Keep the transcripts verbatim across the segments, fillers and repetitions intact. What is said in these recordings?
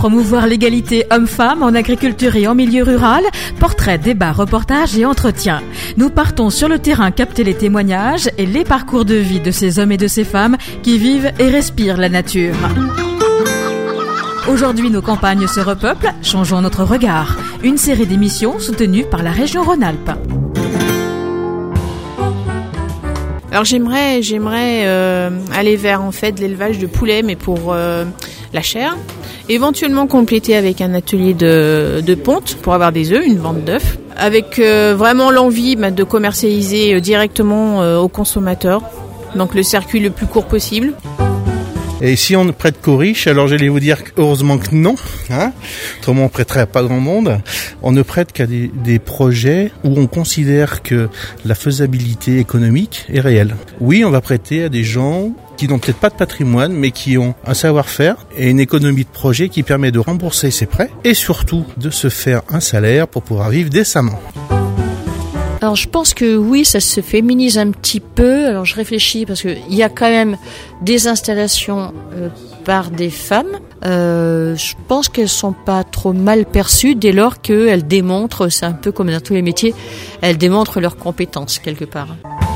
promouvoir l'égalité homme-femme en agriculture et en milieu rural. Portraits, débats, reportages et entretiens. Nous partons sur le terrain capter les témoignages et les parcours de vie de ces hommes et de ces femmes qui vivent et respirent la nature. Aujourd'hui, nos campagnes se repeuplent, changeons notre regard. Une série d'émissions soutenues par la région Rhône-Alpes. Alors j'aimerais, j'aimerais euh, aller vers en fait l'élevage de poulets, mais pour euh, la chair. Éventuellement compléter avec un atelier de, de ponte pour avoir des œufs, une vente d'œufs. Avec euh, vraiment l'envie bah, de commercialiser euh, directement euh, aux consommateurs. Donc le circuit le plus court possible. Et si on ne prête qu'aux riches, alors j'allais vous dire heureusement que non, hein. Autrement on prêterait à pas grand monde. On ne prête qu'à des, des projets où on considère que la faisabilité économique est réelle. Oui, on va prêter à des gens qui n'ont peut-être pas de patrimoine, mais qui ont un savoir-faire et une économie de projet qui permet de rembourser ses prêts et surtout de se faire un salaire pour pouvoir vivre décemment. Alors je pense que oui, ça se féminise un petit peu. Alors je réfléchis parce qu'il y a quand même des installations euh, par des femmes. Euh, je pense qu'elles sont pas trop mal perçues dès lors qu'elles démontrent, c'est un peu comme dans tous les métiers, elles démontrent leurs compétences quelque part.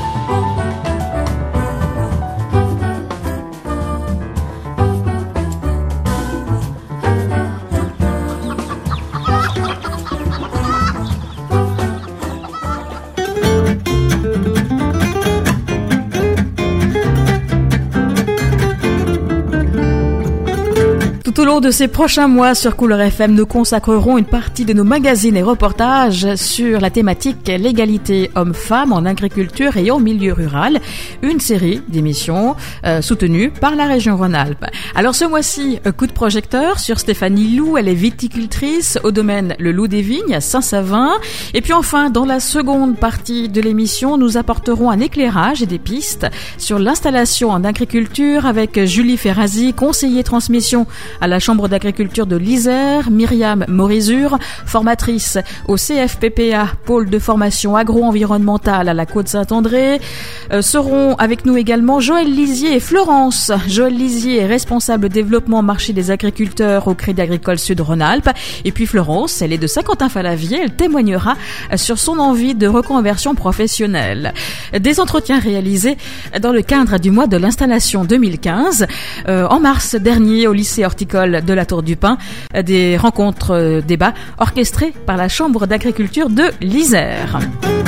Tout au long de ces prochains mois sur Couleur F M, nous consacrerons une partie de nos magazines et reportages sur la thématique l'égalité homme-femme en agriculture et en milieu rural. Une série d'émissions euh, soutenues par la région Rhône-Alpes. Alors ce mois-ci, coup de projecteur sur Stéphanie Lou, elle est viticultrice au domaine Le Loup des Vignes à Saint-Savin. Et puis enfin, dans la seconde partie de l'émission, nous apporterons un éclairage et des pistes sur l'installation en agriculture avec Julie Ferrazzi, conseiller transmission à la Chambre d'agriculture de l'Isère, Myriam Morizur, formatrice au C F P P A, pôle de formation agro-environnementale à la Côte-Saint-André. Euh, seront avec nous également Joël Lizier et Florence. Joël Lizier est responsable développement marché des agriculteurs au Crédit Agricole Sud Rhône-Alpes. Et puis Florence, elle est de Saint-Quentin-Fallavier, elle témoignera sur son envie de reconversion professionnelle. Des entretiens réalisés dans le cadre du mois de l'installation deux mille quinze. Euh, en mars dernier, au lycée horticole de la Tour du Pin, des rencontres euh, débats orchestrés par la Chambre d'agriculture de l'Isère.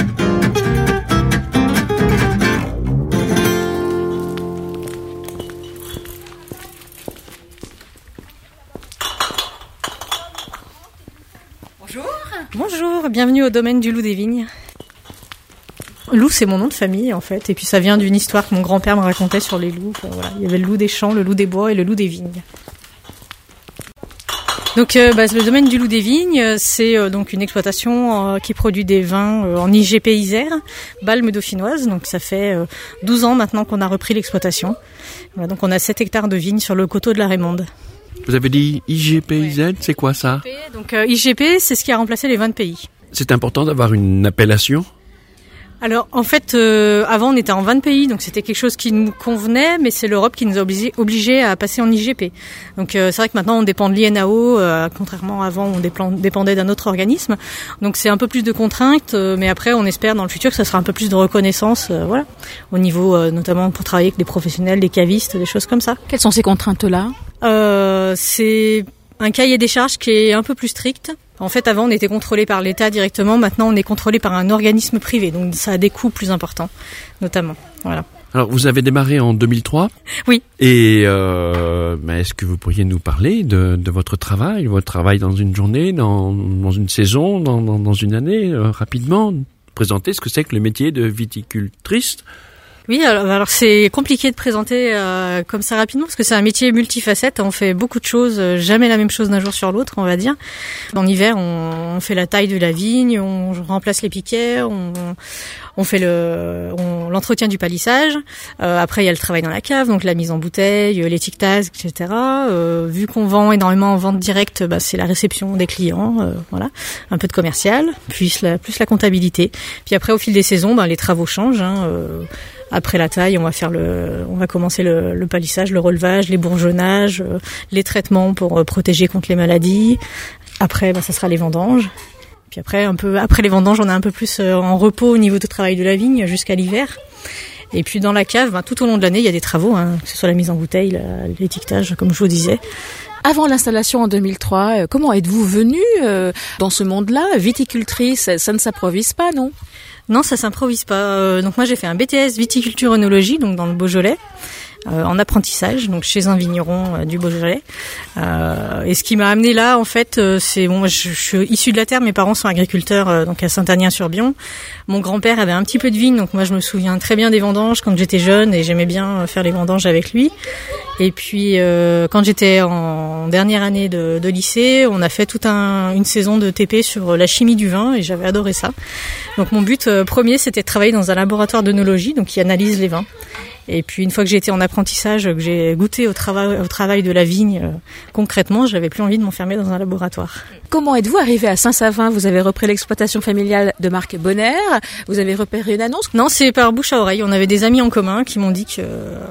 Bonjour. Bonjour, bienvenue au domaine du Loup des Vignes. Loup, c'est mon nom de famille, en fait. Et puis, ça vient d'une histoire que mon grand-père me racontait sur les loups. Enfin, voilà. Il y avait le loup des champs, le loup des bois et le loup des vignes. Donc, euh, bah, le domaine du Loup des Vignes, c'est euh, donc une exploitation euh, qui produit des vins euh, en I G P Isère, Balme dauphinoise. Donc, ça fait euh, douze ans maintenant qu'on a repris l'exploitation. Voilà, donc, on a sept hectares de vignes sur le coteau de la Raymonde. Vous avez dit I G P I Z, ouais. C'est quoi ça ? Donc, euh, I G P, c'est ce qui a remplacé les vins de pays. C'est important d'avoir une appellation ? Alors en fait, euh, avant on était en vingt pays, donc c'était quelque chose qui nous convenait, mais c'est l'Europe qui nous a obligés obligé à passer en I G P. Donc euh, c'est vrai que maintenant on dépend de l'I N A O, euh, contrairement à avant on dépend, dépendait d'un autre organisme. Donc c'est un peu plus de contraintes, euh, mais après on espère dans le futur que ça sera un peu plus de reconnaissance, euh, voilà, au niveau euh, notamment pour travailler avec des professionnels, des cavistes, des choses comme ça. Quelles sont ces contraintes-là ? euh, C'est un cahier des charges qui est un peu plus strict. En fait, avant, on était contrôlé par l'État directement. Maintenant, on est contrôlé par un organisme privé. Donc, ça a des coûts plus importants, notamment. Voilà. Alors, vous avez démarré en deux mille trois. Oui. Et euh, mais est-ce que vous pourriez nous parler de, de votre travail, votre travail dans une journée, dans, dans une saison, dans, dans, dans une année, euh, rapidement, présenter ce que c'est que le métier de viticultrice ? Oui, alors, alors c'est compliqué de présenter euh, comme ça rapidement parce que c'est un métier multifacette. On fait beaucoup de choses, jamais la même chose d'un jour sur l'autre, on va dire. En hiver, on, on fait la taille de la vigne, on remplace les piquets, on, on fait le, on, l'entretien du palissage. Euh, après, il y a le travail dans la cave, donc la mise en bouteille, l'étiquetage, et cetera. Euh, vu qu'on vend énormément en vente directe, bah, c'est la réception des clients, euh, voilà, un peu de commercial, plus la, plus la comptabilité. Puis après, au fil des saisons, bah, les travaux changent. Hein, euh, Après la taille, on va faire le, on va commencer le, le palissage, le relevage, les bourgeonnages, euh, les traitements pour euh, protéger contre les maladies. Après, bah, ça sera les vendanges. Puis après, un peu après les vendanges, on est un peu plus euh, en repos au niveau du travail de la vigne jusqu'à l'hiver. Et puis dans la cave, bah, tout au long de l'année, il y a des travaux, hein, que ce soit la mise en bouteille, la, l'étiquetage, comme je vous disais. Avant l'installation en deux mille trois, comment êtes-vous venue euh, dans ce monde-là? Viticultrice, ça ne s'improvise pas, non? Non, ça s'improvise pas. Euh, donc moi, j'ai fait un B T S viticulture œnologie, donc dans le Beaujolais, euh, en apprentissage, donc chez un vigneron euh, du Beaujolais. Euh, et ce qui m'a amené là, en fait, euh, c'est bon, moi, je, je suis issue de la terre. Mes parents sont agriculteurs, euh, donc à Saint-Agnien-sur-Bion. Mon grand-père avait un petit peu de vigne, donc moi, je me souviens très bien des vendanges quand j'étais jeune, et j'aimais bien faire les vendanges avec lui. Et puis, euh, quand j'étais en dernière année de, de lycée, on a fait toute un, une saison de T P sur la chimie du vin, et j'avais adoré ça. Donc mon but euh, premier, c'était de travailler dans un laboratoire d'œnologie, donc qui analyse les vins. Et puis une fois que j'ai été en apprentissage, que j'ai goûté au travail, au travail de la vigne euh, concrètement, j'avais plus envie de m'enfermer dans un laboratoire. Comment êtes-vous arrivé à Saint-Savin? Vous avez repris l'exploitation familiale de Marc Bonner. Vous avez repéré une annonce? Non, c'est par bouche à oreille. On avait des amis en commun qui m'ont dit que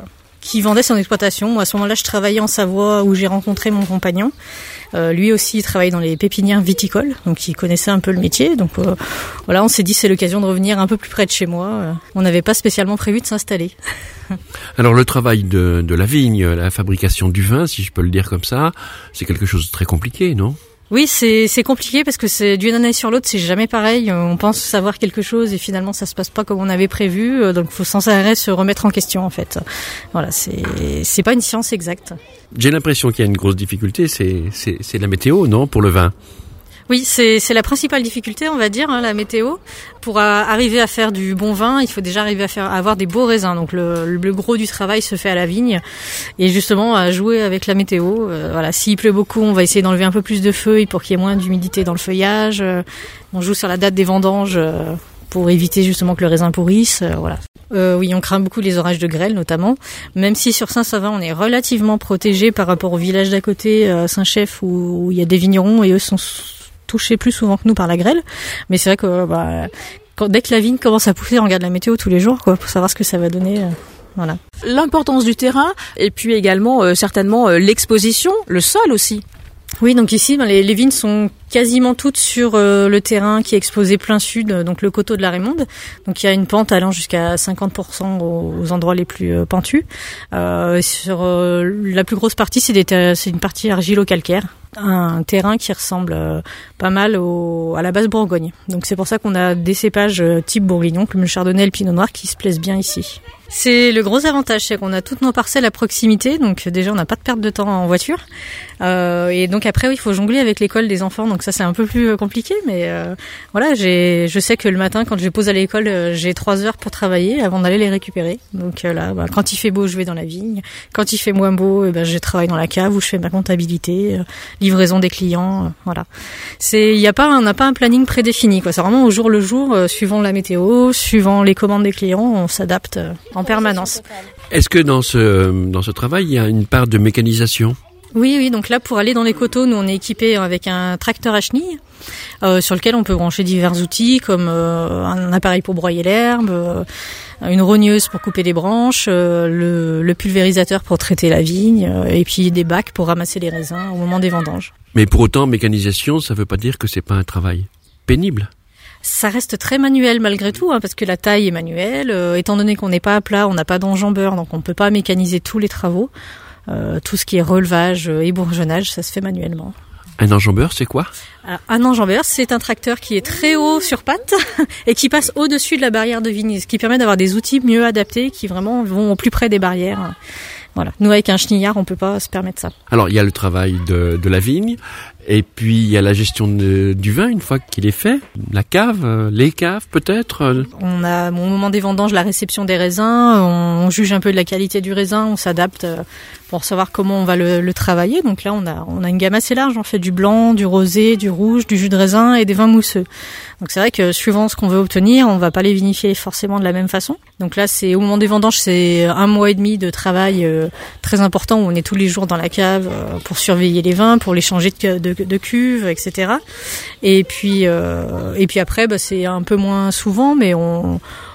qui vendait son exploitation. Moi, à ce moment-là, je travaillais en Savoie où j'ai rencontré mon compagnon. Euh, lui aussi, il travaillait dans les pépinières viticoles, donc il connaissait un peu le métier. Donc euh, voilà, on s'est dit c'est l'occasion de revenir un peu plus près de chez moi. Euh, on n'avait pas spécialement prévu de s'installer. Alors le travail de, de la vigne, la fabrication du vin, si je peux le dire comme ça, c'est quelque chose de très compliqué, non ? Oui, c'est c'est compliqué parce que c'est d'une année sur l'autre, c'est jamais pareil. On pense savoir quelque chose et finalement ça se passe pas comme on avait prévu. Donc il faut sans arrêt se remettre en question en fait. Voilà, c'est c'est pas une science exacte. J'ai l'impression qu'il y a une grosse difficulté, c'est c'est c'est la météo, non, pour le vin. Oui, c'est c'est la principale difficulté, on va dire, hein, la météo. Pour euh, arriver à faire du bon vin, il faut déjà arriver à faire à avoir des beaux raisins. Donc le, le gros du travail se fait à la vigne et justement à jouer avec la météo. Euh, voilà, s'il pleut beaucoup, on va essayer d'enlever un peu plus de feuilles pour qu'il y ait moins d'humidité dans le feuillage. Euh, on joue sur la date des vendanges euh, pour éviter justement que le raisin pourrisse. Euh, voilà. Euh, oui, on craint beaucoup les orages de grêle notamment. Même si sur Saint-Savin, on est relativement protégé par rapport au village d'à côté, euh, Saint-Chef, où, où il y a des vignerons et eux sont touchés plus souvent que nous par la grêle, mais c'est vrai que bah, quand, dès que la vigne commence à pousser, on regarde la météo tous les jours, quoi, pour savoir ce que ça va donner. Euh, voilà. L'importance du terrain et puis également euh, certainement euh, l'exposition, le sol aussi. Oui, donc ici, ben, les, les vignes sont quasiment toutes sur euh, le terrain qui est exposé plein sud, donc le coteau de la Raymonde. Donc il y a une pente allant jusqu'à cinquante pour cent aux, aux endroits les plus euh, pentus. Euh, sur euh, la plus grosse partie, c'est, des ter- c'est une partie argilo-calcaire. Un terrain qui ressemble euh, pas mal au, à la basse Bourgogne. Donc c'est pour ça qu'on a des cépages euh, type bourguignon, comme le chardonnay et le pinot noir, qui se plaisent bien ici. C'est le gros avantage, c'est qu'on a toutes nos parcelles à proximité, donc déjà on n'a pas de perte de temps en voiture. Euh, et donc après, oui, il faut jongler avec l'école des enfants, donc ça c'est un peu plus compliqué, mais euh, voilà, j'ai, je sais que le matin, quand je les pose à l'école, euh, j'ai trois heures pour travailler avant d'aller les récupérer. Donc euh, là, bah, quand il fait beau, je vais dans la vigne. Quand il fait moins beau, eh ben, je travaille dans la cave où je fais ma comptabilité, euh, livraison des clients, euh, voilà. C'est, il y a pas, on n'a pas un planning prédéfini, quoi. C'est vraiment au jour le jour, euh, suivant la météo, suivant les commandes des clients, on s'adapte euh, en permanence. Est-ce que dans ce dans ce travail, il y a une part de mécanisation ? Oui, oui. Donc là, pour aller dans les coteaux, nous on est équipé avec un tracteur à chenilles euh, sur lequel on peut brancher divers outils comme euh, un appareil pour broyer l'herbe, euh, une rogneuse pour couper les branches, euh, le, le pulvérisateur pour traiter la vigne, euh, et puis des bacs pour ramasser les raisins au moment des vendanges. Mais pour autant, mécanisation, ça veut pas dire que c'est pas un travail pénible. Ça reste très manuel malgré tout, hein, parce que la taille est manuelle. Euh, étant donné qu'on n'est pas à plat, on n'a pas d'enjambeur, donc on peut pas mécaniser tous les travaux. Euh, tout ce qui est relevage et bourgeonnage, ça se fait manuellement. Un enjambeur, c'est quoi ? Alors, un enjambeur, c'est un tracteur qui est très haut sur pattes et qui passe au-dessus de la barrière de vigne, ce qui permet d'avoir des outils mieux adaptés qui vraiment vont au plus près des barrières. Voilà. Nous, avec un chenillard, on peut pas se permettre ça. Alors, il y a le travail de, de la vigne, et puis il y a la gestion de, du vin une fois qu'il est fait, la cave, les caves peut-être. On a au moment des vendanges la réception des raisins, on, on juge un peu de la qualité du raisin, on s'adapte pour savoir comment on va le, le travailler. Donc là, on a on a une gamme assez large, on fait du blanc, du rosé, du rouge, du jus de raisin et des vins mousseux. Donc c'est vrai que suivant ce qu'on veut obtenir, on va pas les vinifier forcément de la même façon. Donc là, c'est au moment des vendanges, c'est un mois et demi de travail euh, très important où on est tous les jours dans la cave euh, pour surveiller les vins, pour les changer de, de, de cuve, et cetera. Et puis euh, et puis après, bah, c'est un peu moins souvent, mais on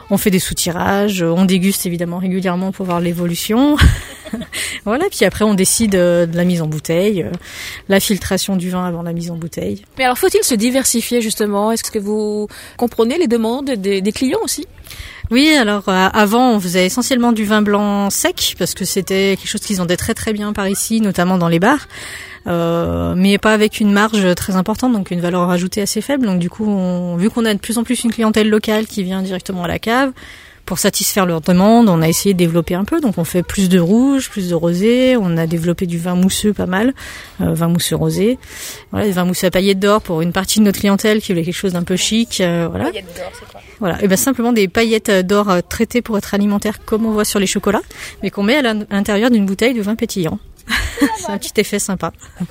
On fait des soutirages, on déguste évidemment régulièrement pour voir l'évolution. Voilà, puis après on décide de la mise en bouteille, la filtration du vin avant la mise en bouteille. Mais alors faut-il se diversifier justement? Est-ce que vous comprenez les demandes des, des clients aussi? Oui, alors euh, avant on faisait essentiellement du vin blanc sec parce que c'était quelque chose qui se vendait très très bien par ici, notamment dans les bars. Euh, mais pas avec une marge très importante, donc une valeur ajoutée assez faible. Donc du coup, on, vu qu'on a de plus en plus une clientèle locale qui vient directement à la cave, pour satisfaire leurs demandes, on a essayé de développer un peu. Donc on fait plus de rouge, plus de rosé. On a développé du vin mousseux pas mal, euh, vin mousseux rosé. Voilà, des vins mousseux à paillettes d'or pour une partie de notre clientèle qui voulait quelque chose d'un peu chic. Euh, voilà. Paillettes d'or, c'est quoi? Voilà, et ben simplement des paillettes d'or traitées pour être alimentaires comme on voit sur les chocolats, mais qu'on met à l'intérieur d'une bouteille de vin pétillant. C'est un petit effet sympa.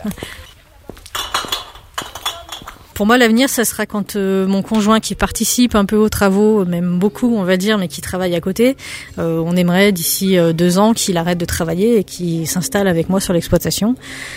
Pour moi, l'avenir, ça sera quand euh, mon conjoint qui participe un peu aux travaux, même beaucoup, on va dire, mais qui travaille à côté, euh, on aimerait d'ici euh, deux ans qu'il arrête de travailler et qu'il s'installe avec moi sur l'exploitation.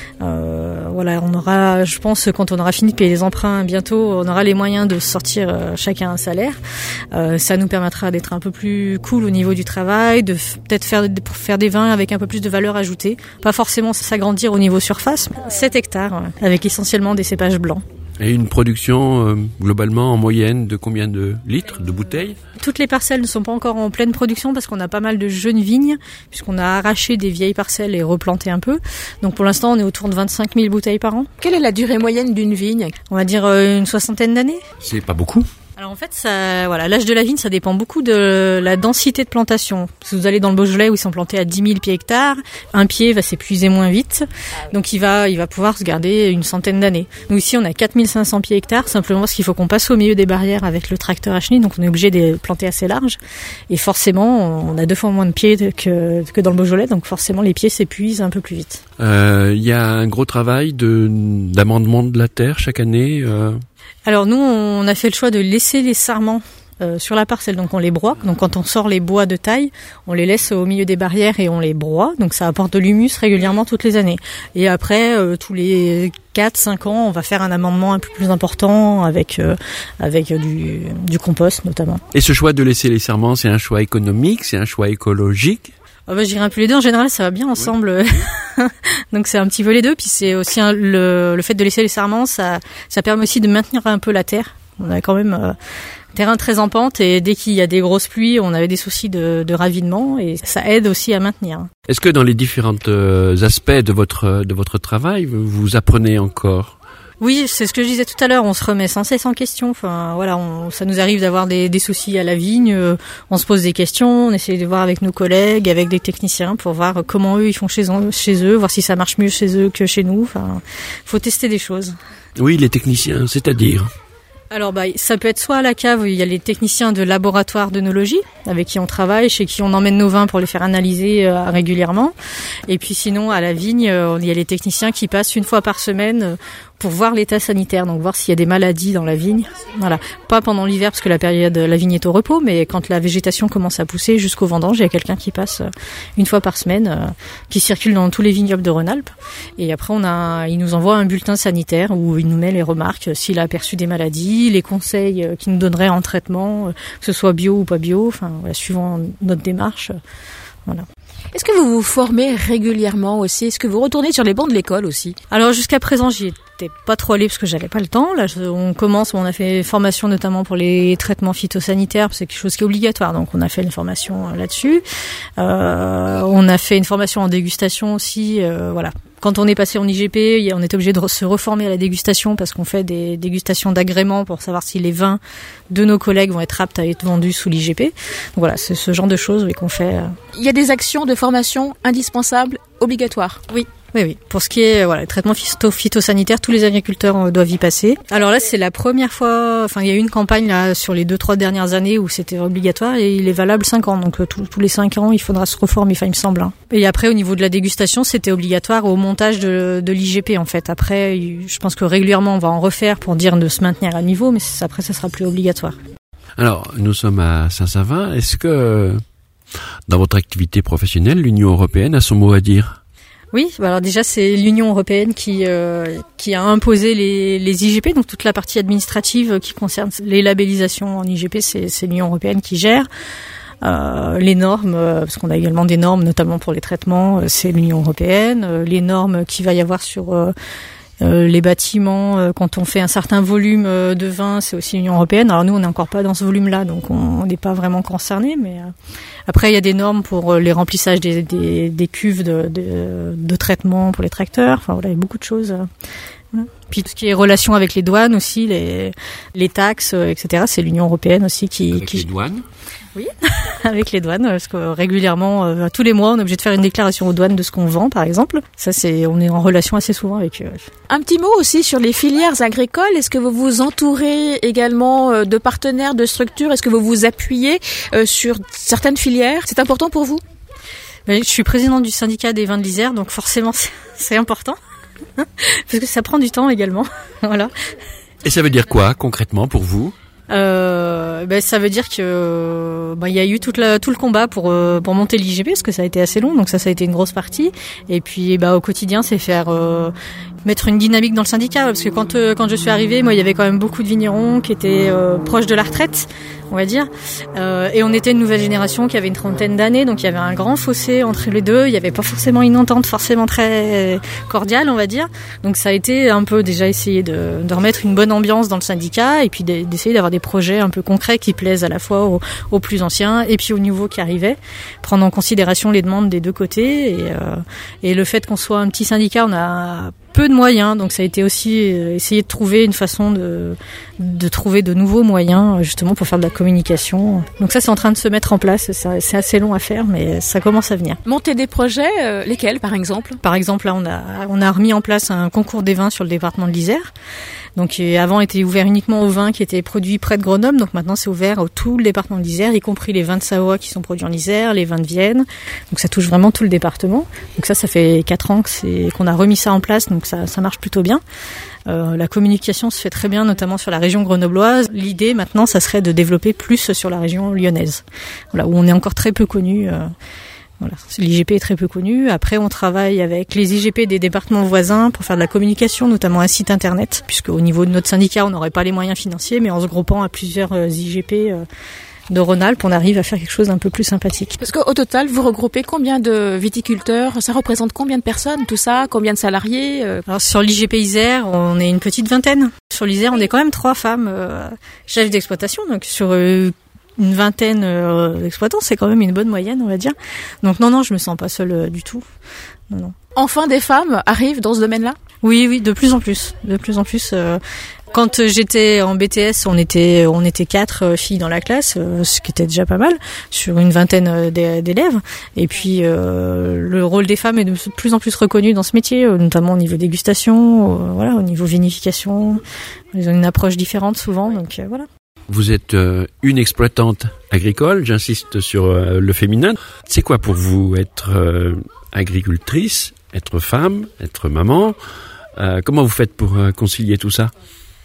Euh, voilà, on aura, je pense, quand on aura fini de payer les emprunts bientôt, on aura les moyens de sortir euh, chacun un salaire. Euh, ça nous permettra d'être un peu plus cool au niveau du travail, de f- peut-être faire, faire des vins avec un peu plus de valeur ajoutée, pas forcément s'agrandir au niveau surface. sept hectares, ouais, avec essentiellement des cépages blancs. Et une production euh, globalement en moyenne de combien de litres, de bouteilles? Toutes les parcelles ne sont pas encore en pleine production parce qu'on a pas mal de jeunes vignes, puisqu'on a arraché des vieilles parcelles et replanté un peu. Donc pour l'instant, on est autour de vingt-cinq mille bouteilles par an. Quelle est la durée moyenne d'une vigne? On va dire euh, une soixantaine d'années. C'est pas beaucoup. Alors en fait, ça, voilà, l'âge de la vigne, ça dépend beaucoup de la densité de plantation. Si vous allez dans le Beaujolais où ils sont plantés à dix mille pieds hectares, un pied va s'épuiser moins vite, donc il va, il va pouvoir se garder une centaine d'années. Nous ici, on a quatre mille cinq cents pieds hectares, simplement parce qu'il faut qu'on passe au milieu des barrières avec le tracteur à chenille, donc on est obligé de les planter assez large. Et forcément, on a deux fois moins de pieds que, que dans le Beaujolais, donc forcément les pieds s'épuisent un peu plus vite. Il euh, y a un gros travail de d'amendement de la terre chaque année. Euh... Alors nous, on a fait le choix de laisser les sarments euh, sur la parcelle, donc on les broie. Donc quand on sort les bois de taille, on les laisse au milieu des barrières et on les broie. Donc ça apporte de l'humus régulièrement toutes les années. Et après, euh, tous les quatre cinq ans, on va faire un amendement un peu plus important avec euh, avec du, du compost notamment. Et ce choix de laisser les sarments, c'est un choix économique, c'est un choix écologique? Oh bah, je dirais un peu les deux. En général, ça va bien ensemble. Oui. Donc c'est un petit peu les deux. Puis c'est aussi un, le, le fait de laisser les sarments, ça, ça permet aussi de maintenir un peu la terre. On a quand même euh, un terrain très en pente et dès qu'il y a des grosses pluies, on avait des soucis de, de ravinement et ça aide aussi à maintenir. Est-ce que dans les différents euh, aspects de votre de votre travail, vous, vous apprenez encore? Oui, c'est ce que je disais tout à l'heure, on se remet sans cesse en question. Enfin, voilà, on, ça nous arrive d'avoir des, des soucis à la vigne, euh, on se pose des questions, on essaie de voir avec nos collègues, avec des techniciens pour voir comment eux ils font chez eux, chez eux, voir si ça marche mieux chez eux que chez nous. Enfin, faut tester des choses. Oui, les techniciens, c'est-à-dire? Alors bah ça peut être soit à la cave où il y a les techniciens de laboratoire d'œnologie avec qui on travaille, chez qui on emmène nos vins pour les faire analyser euh, régulièrement. Et puis sinon à la vigne, euh, il y a les techniciens qui passent une fois par semaine euh, pour voir l'état sanitaire, donc voir s'il y a des maladies dans la vigne. Voilà, pas pendant l'hiver parce que la période la vigne est au repos, mais quand la végétation commence à pousser jusqu'au vendange, il y a quelqu'un qui passe euh, une fois par semaine, euh, qui circule dans tous les vignobles de Rhône-Alpes. Et après on a, il nous envoie un bulletin sanitaire où il nous met les remarques, euh, s'il a aperçu des maladies, les conseils euh, qu'il nous donnerait en traitement, euh, que ce soit bio ou pas bio, enfin voilà, suivant notre démarche. Euh, voilà. Est-ce que vous vous formez régulièrement aussi? Est-ce que vous retournez sur les bancs de l'école aussi? Alors jusqu'à présent, j'y étais pas trop allée parce que j'avais pas le temps. Là, on commence, on a fait formation notamment pour les traitements phytosanitaires, c'est quelque chose qui est obligatoire, donc on a fait une formation là-dessus. Euh, on a fait une formation en dégustation aussi, euh, voilà. Quand on est passé en I G P, on est obligé de se reformer à la dégustation parce qu'on fait des dégustations d'agrément pour savoir si les vins de nos collègues vont être aptes à être vendus sous l'I G P. Donc voilà, c'est ce genre de choses oui, qu'on fait. Il y a des actions de formation indispensables, obligatoires? Oui. Oui, oui. Pour ce qui est voilà, les traitements phyto- phytosanitaires, tous les agriculteurs doivent y passer. Alors là, c'est la première fois. Enfin, il y a eu une campagne là sur les deux, trois dernières années où c'était obligatoire et il est valable cinq ans. Donc tous, tous les cinq ans, il faudra se reformer. Enfin, il me semble. Hein. Et après, au niveau de la dégustation, c'était obligatoire au montage de, de l'I G P en fait. Après, je pense que régulièrement, on va en refaire pour dire de se maintenir à niveau, mais après, ça sera plus obligatoire. Alors, nous sommes à Saint-Savin. Est-ce que dans votre activité professionnelle, l'Union européenne a son mot à dire? Oui, alors déjà c'est l'Union européenne qui euh, qui a imposé les, les I G P, donc toute la partie administrative qui concerne les labellisations en I G P, c'est, c'est l'Union européenne qui gère. Euh, les normes, euh, parce qu'on a également des normes, notamment pour les traitements, euh, c'est l'Union européenne. Euh, les normes qu'il va y avoir sur euh, euh, les bâtiments, euh, quand on fait un certain volume euh, de vin, c'est aussi l'Union européenne. Alors nous, on n'est encore pas dans ce volume-là, donc on n'est pas vraiment concerné. Mais euh, après, il y a des normes pour euh, les remplissages des, des, des cuves de, de, de traitement pour les tracteurs. Enfin voilà, il y a beaucoup de choses. Euh, voilà. Puis tout ce qui est relation avec les douanes aussi, les, les taxes, euh, et cetera. C'est l'Union européenne aussi qui... Avec qui... les douanes. Oui, avec les douanes, parce que régulièrement, euh, tous les mois, on est obligé de faire une déclaration aux douanes de ce qu'on vend, par exemple. Ça, c'est, on est en relation assez souvent avec eux. Un petit mot aussi sur les filières agricoles. Est-ce que vous vous entourez également de partenaires, de structures? Est-ce que vous vous appuyez sur certaines filières? C'est important pour vous? Je suis présidente du syndicat des vins de l'Isère, donc forcément, c'est, c'est important. Parce que ça prend du temps également. Voilà. Et ça veut dire quoi, concrètement, pour vous? Euh, ben ça veut dire que ben il y a eu toute la, tout le combat pour euh, pour monter l'I G P, parce que ça a été assez long, donc ça ça a été une grosse partie. Et puis ben au quotidien, c'est faire euh, mettre une dynamique dans le syndicat, parce que quand euh, quand je suis arrivée, moi il y avait quand même beaucoup de vignerons qui étaient euh, proches de la retraite, on va dire, euh, et on était une nouvelle génération qui avait une trentaine d'années, donc il y avait un grand fossé entre les deux. Il y avait pas forcément une entente forcément très cordiale, on va dire. Donc ça a été un peu déjà essayer de, de remettre une bonne ambiance dans le syndicat, et puis d'essayer d'avoir des projets un peu concrets qui plaisent à la fois aux, aux plus anciens et puis aux nouveaux qui arrivaient, prendre en considération les demandes des deux côtés. Et, euh, et le fait qu'on soit un petit syndicat, on a peu de moyens, donc ça a été aussi essayer de trouver une façon de, de trouver de nouveaux moyens justement pour faire de la communication. Donc ça, c'est en train de se mettre en place. C'est, c'est assez long à faire, mais ça commence à venir. Monter des projets, euh, lesquels par exemple? Par exemple, là, on a on a remis en place un concours des vins sur le département de l'Isère. Donc avant était ouvert uniquement aux vins qui étaient produits près de Grenoble, donc maintenant c'est ouvert à tout le département de l'Isère, y compris les vins de Savoie qui sont produits en Isère, les vins de Vienne. Donc ça touche vraiment tout le département. Donc ça, ça fait quatre ans que c'est qu'on a remis ça en place, donc ça, ça marche plutôt bien. Euh, la communication se fait très bien, notamment sur la région grenobloise. L'idée maintenant, ça serait de développer plus sur la région lyonnaise, voilà, où on est encore très peu connu. Euh, Voilà, l'I G P est très peu connu. Après, on travaille avec les I G P des départements voisins pour faire de la communication, notamment un site internet, puisque au niveau de notre syndicat, on n'aurait pas les moyens financiers, mais en se groupant à plusieurs I G P de Rhône-Alpes, on arrive à faire quelque chose d'un peu plus sympathique. Parce qu'au total, vous regroupez combien de viticulteurs? Ça représente combien de personnes, tout ça? Combien de salariés? Alors, sur l'I G P Isère, on est une petite vingtaine. Sur l'Isère, on est quand même trois femmes euh, chefs d'exploitation, donc sur euh, une vingtaine euh, d'exploitants, c'est quand même une bonne moyenne, on va dire. Donc non, non, je me sens pas seule euh, du tout. Non, non. Enfin, des femmes arrivent dans ce domaine-là? Oui, oui, de plus en plus, de plus en plus. Euh, quand j'étais en B T S, on était on était quatre filles dans la classe, euh, ce qui était déjà pas mal sur une vingtaine d'élèves. Et puis euh, le rôle des femmes est de plus en plus reconnu dans ce métier, notamment au niveau dégustation, euh, voilà, au niveau vinification. Ils ont une approche différente souvent, donc euh, voilà. Vous êtes euh, une exploitante agricole, j'insiste sur euh, le féminin. C'est quoi pour vous être euh, agricultrice, être femme, être maman? euh, Comment vous faites pour euh, concilier tout ça?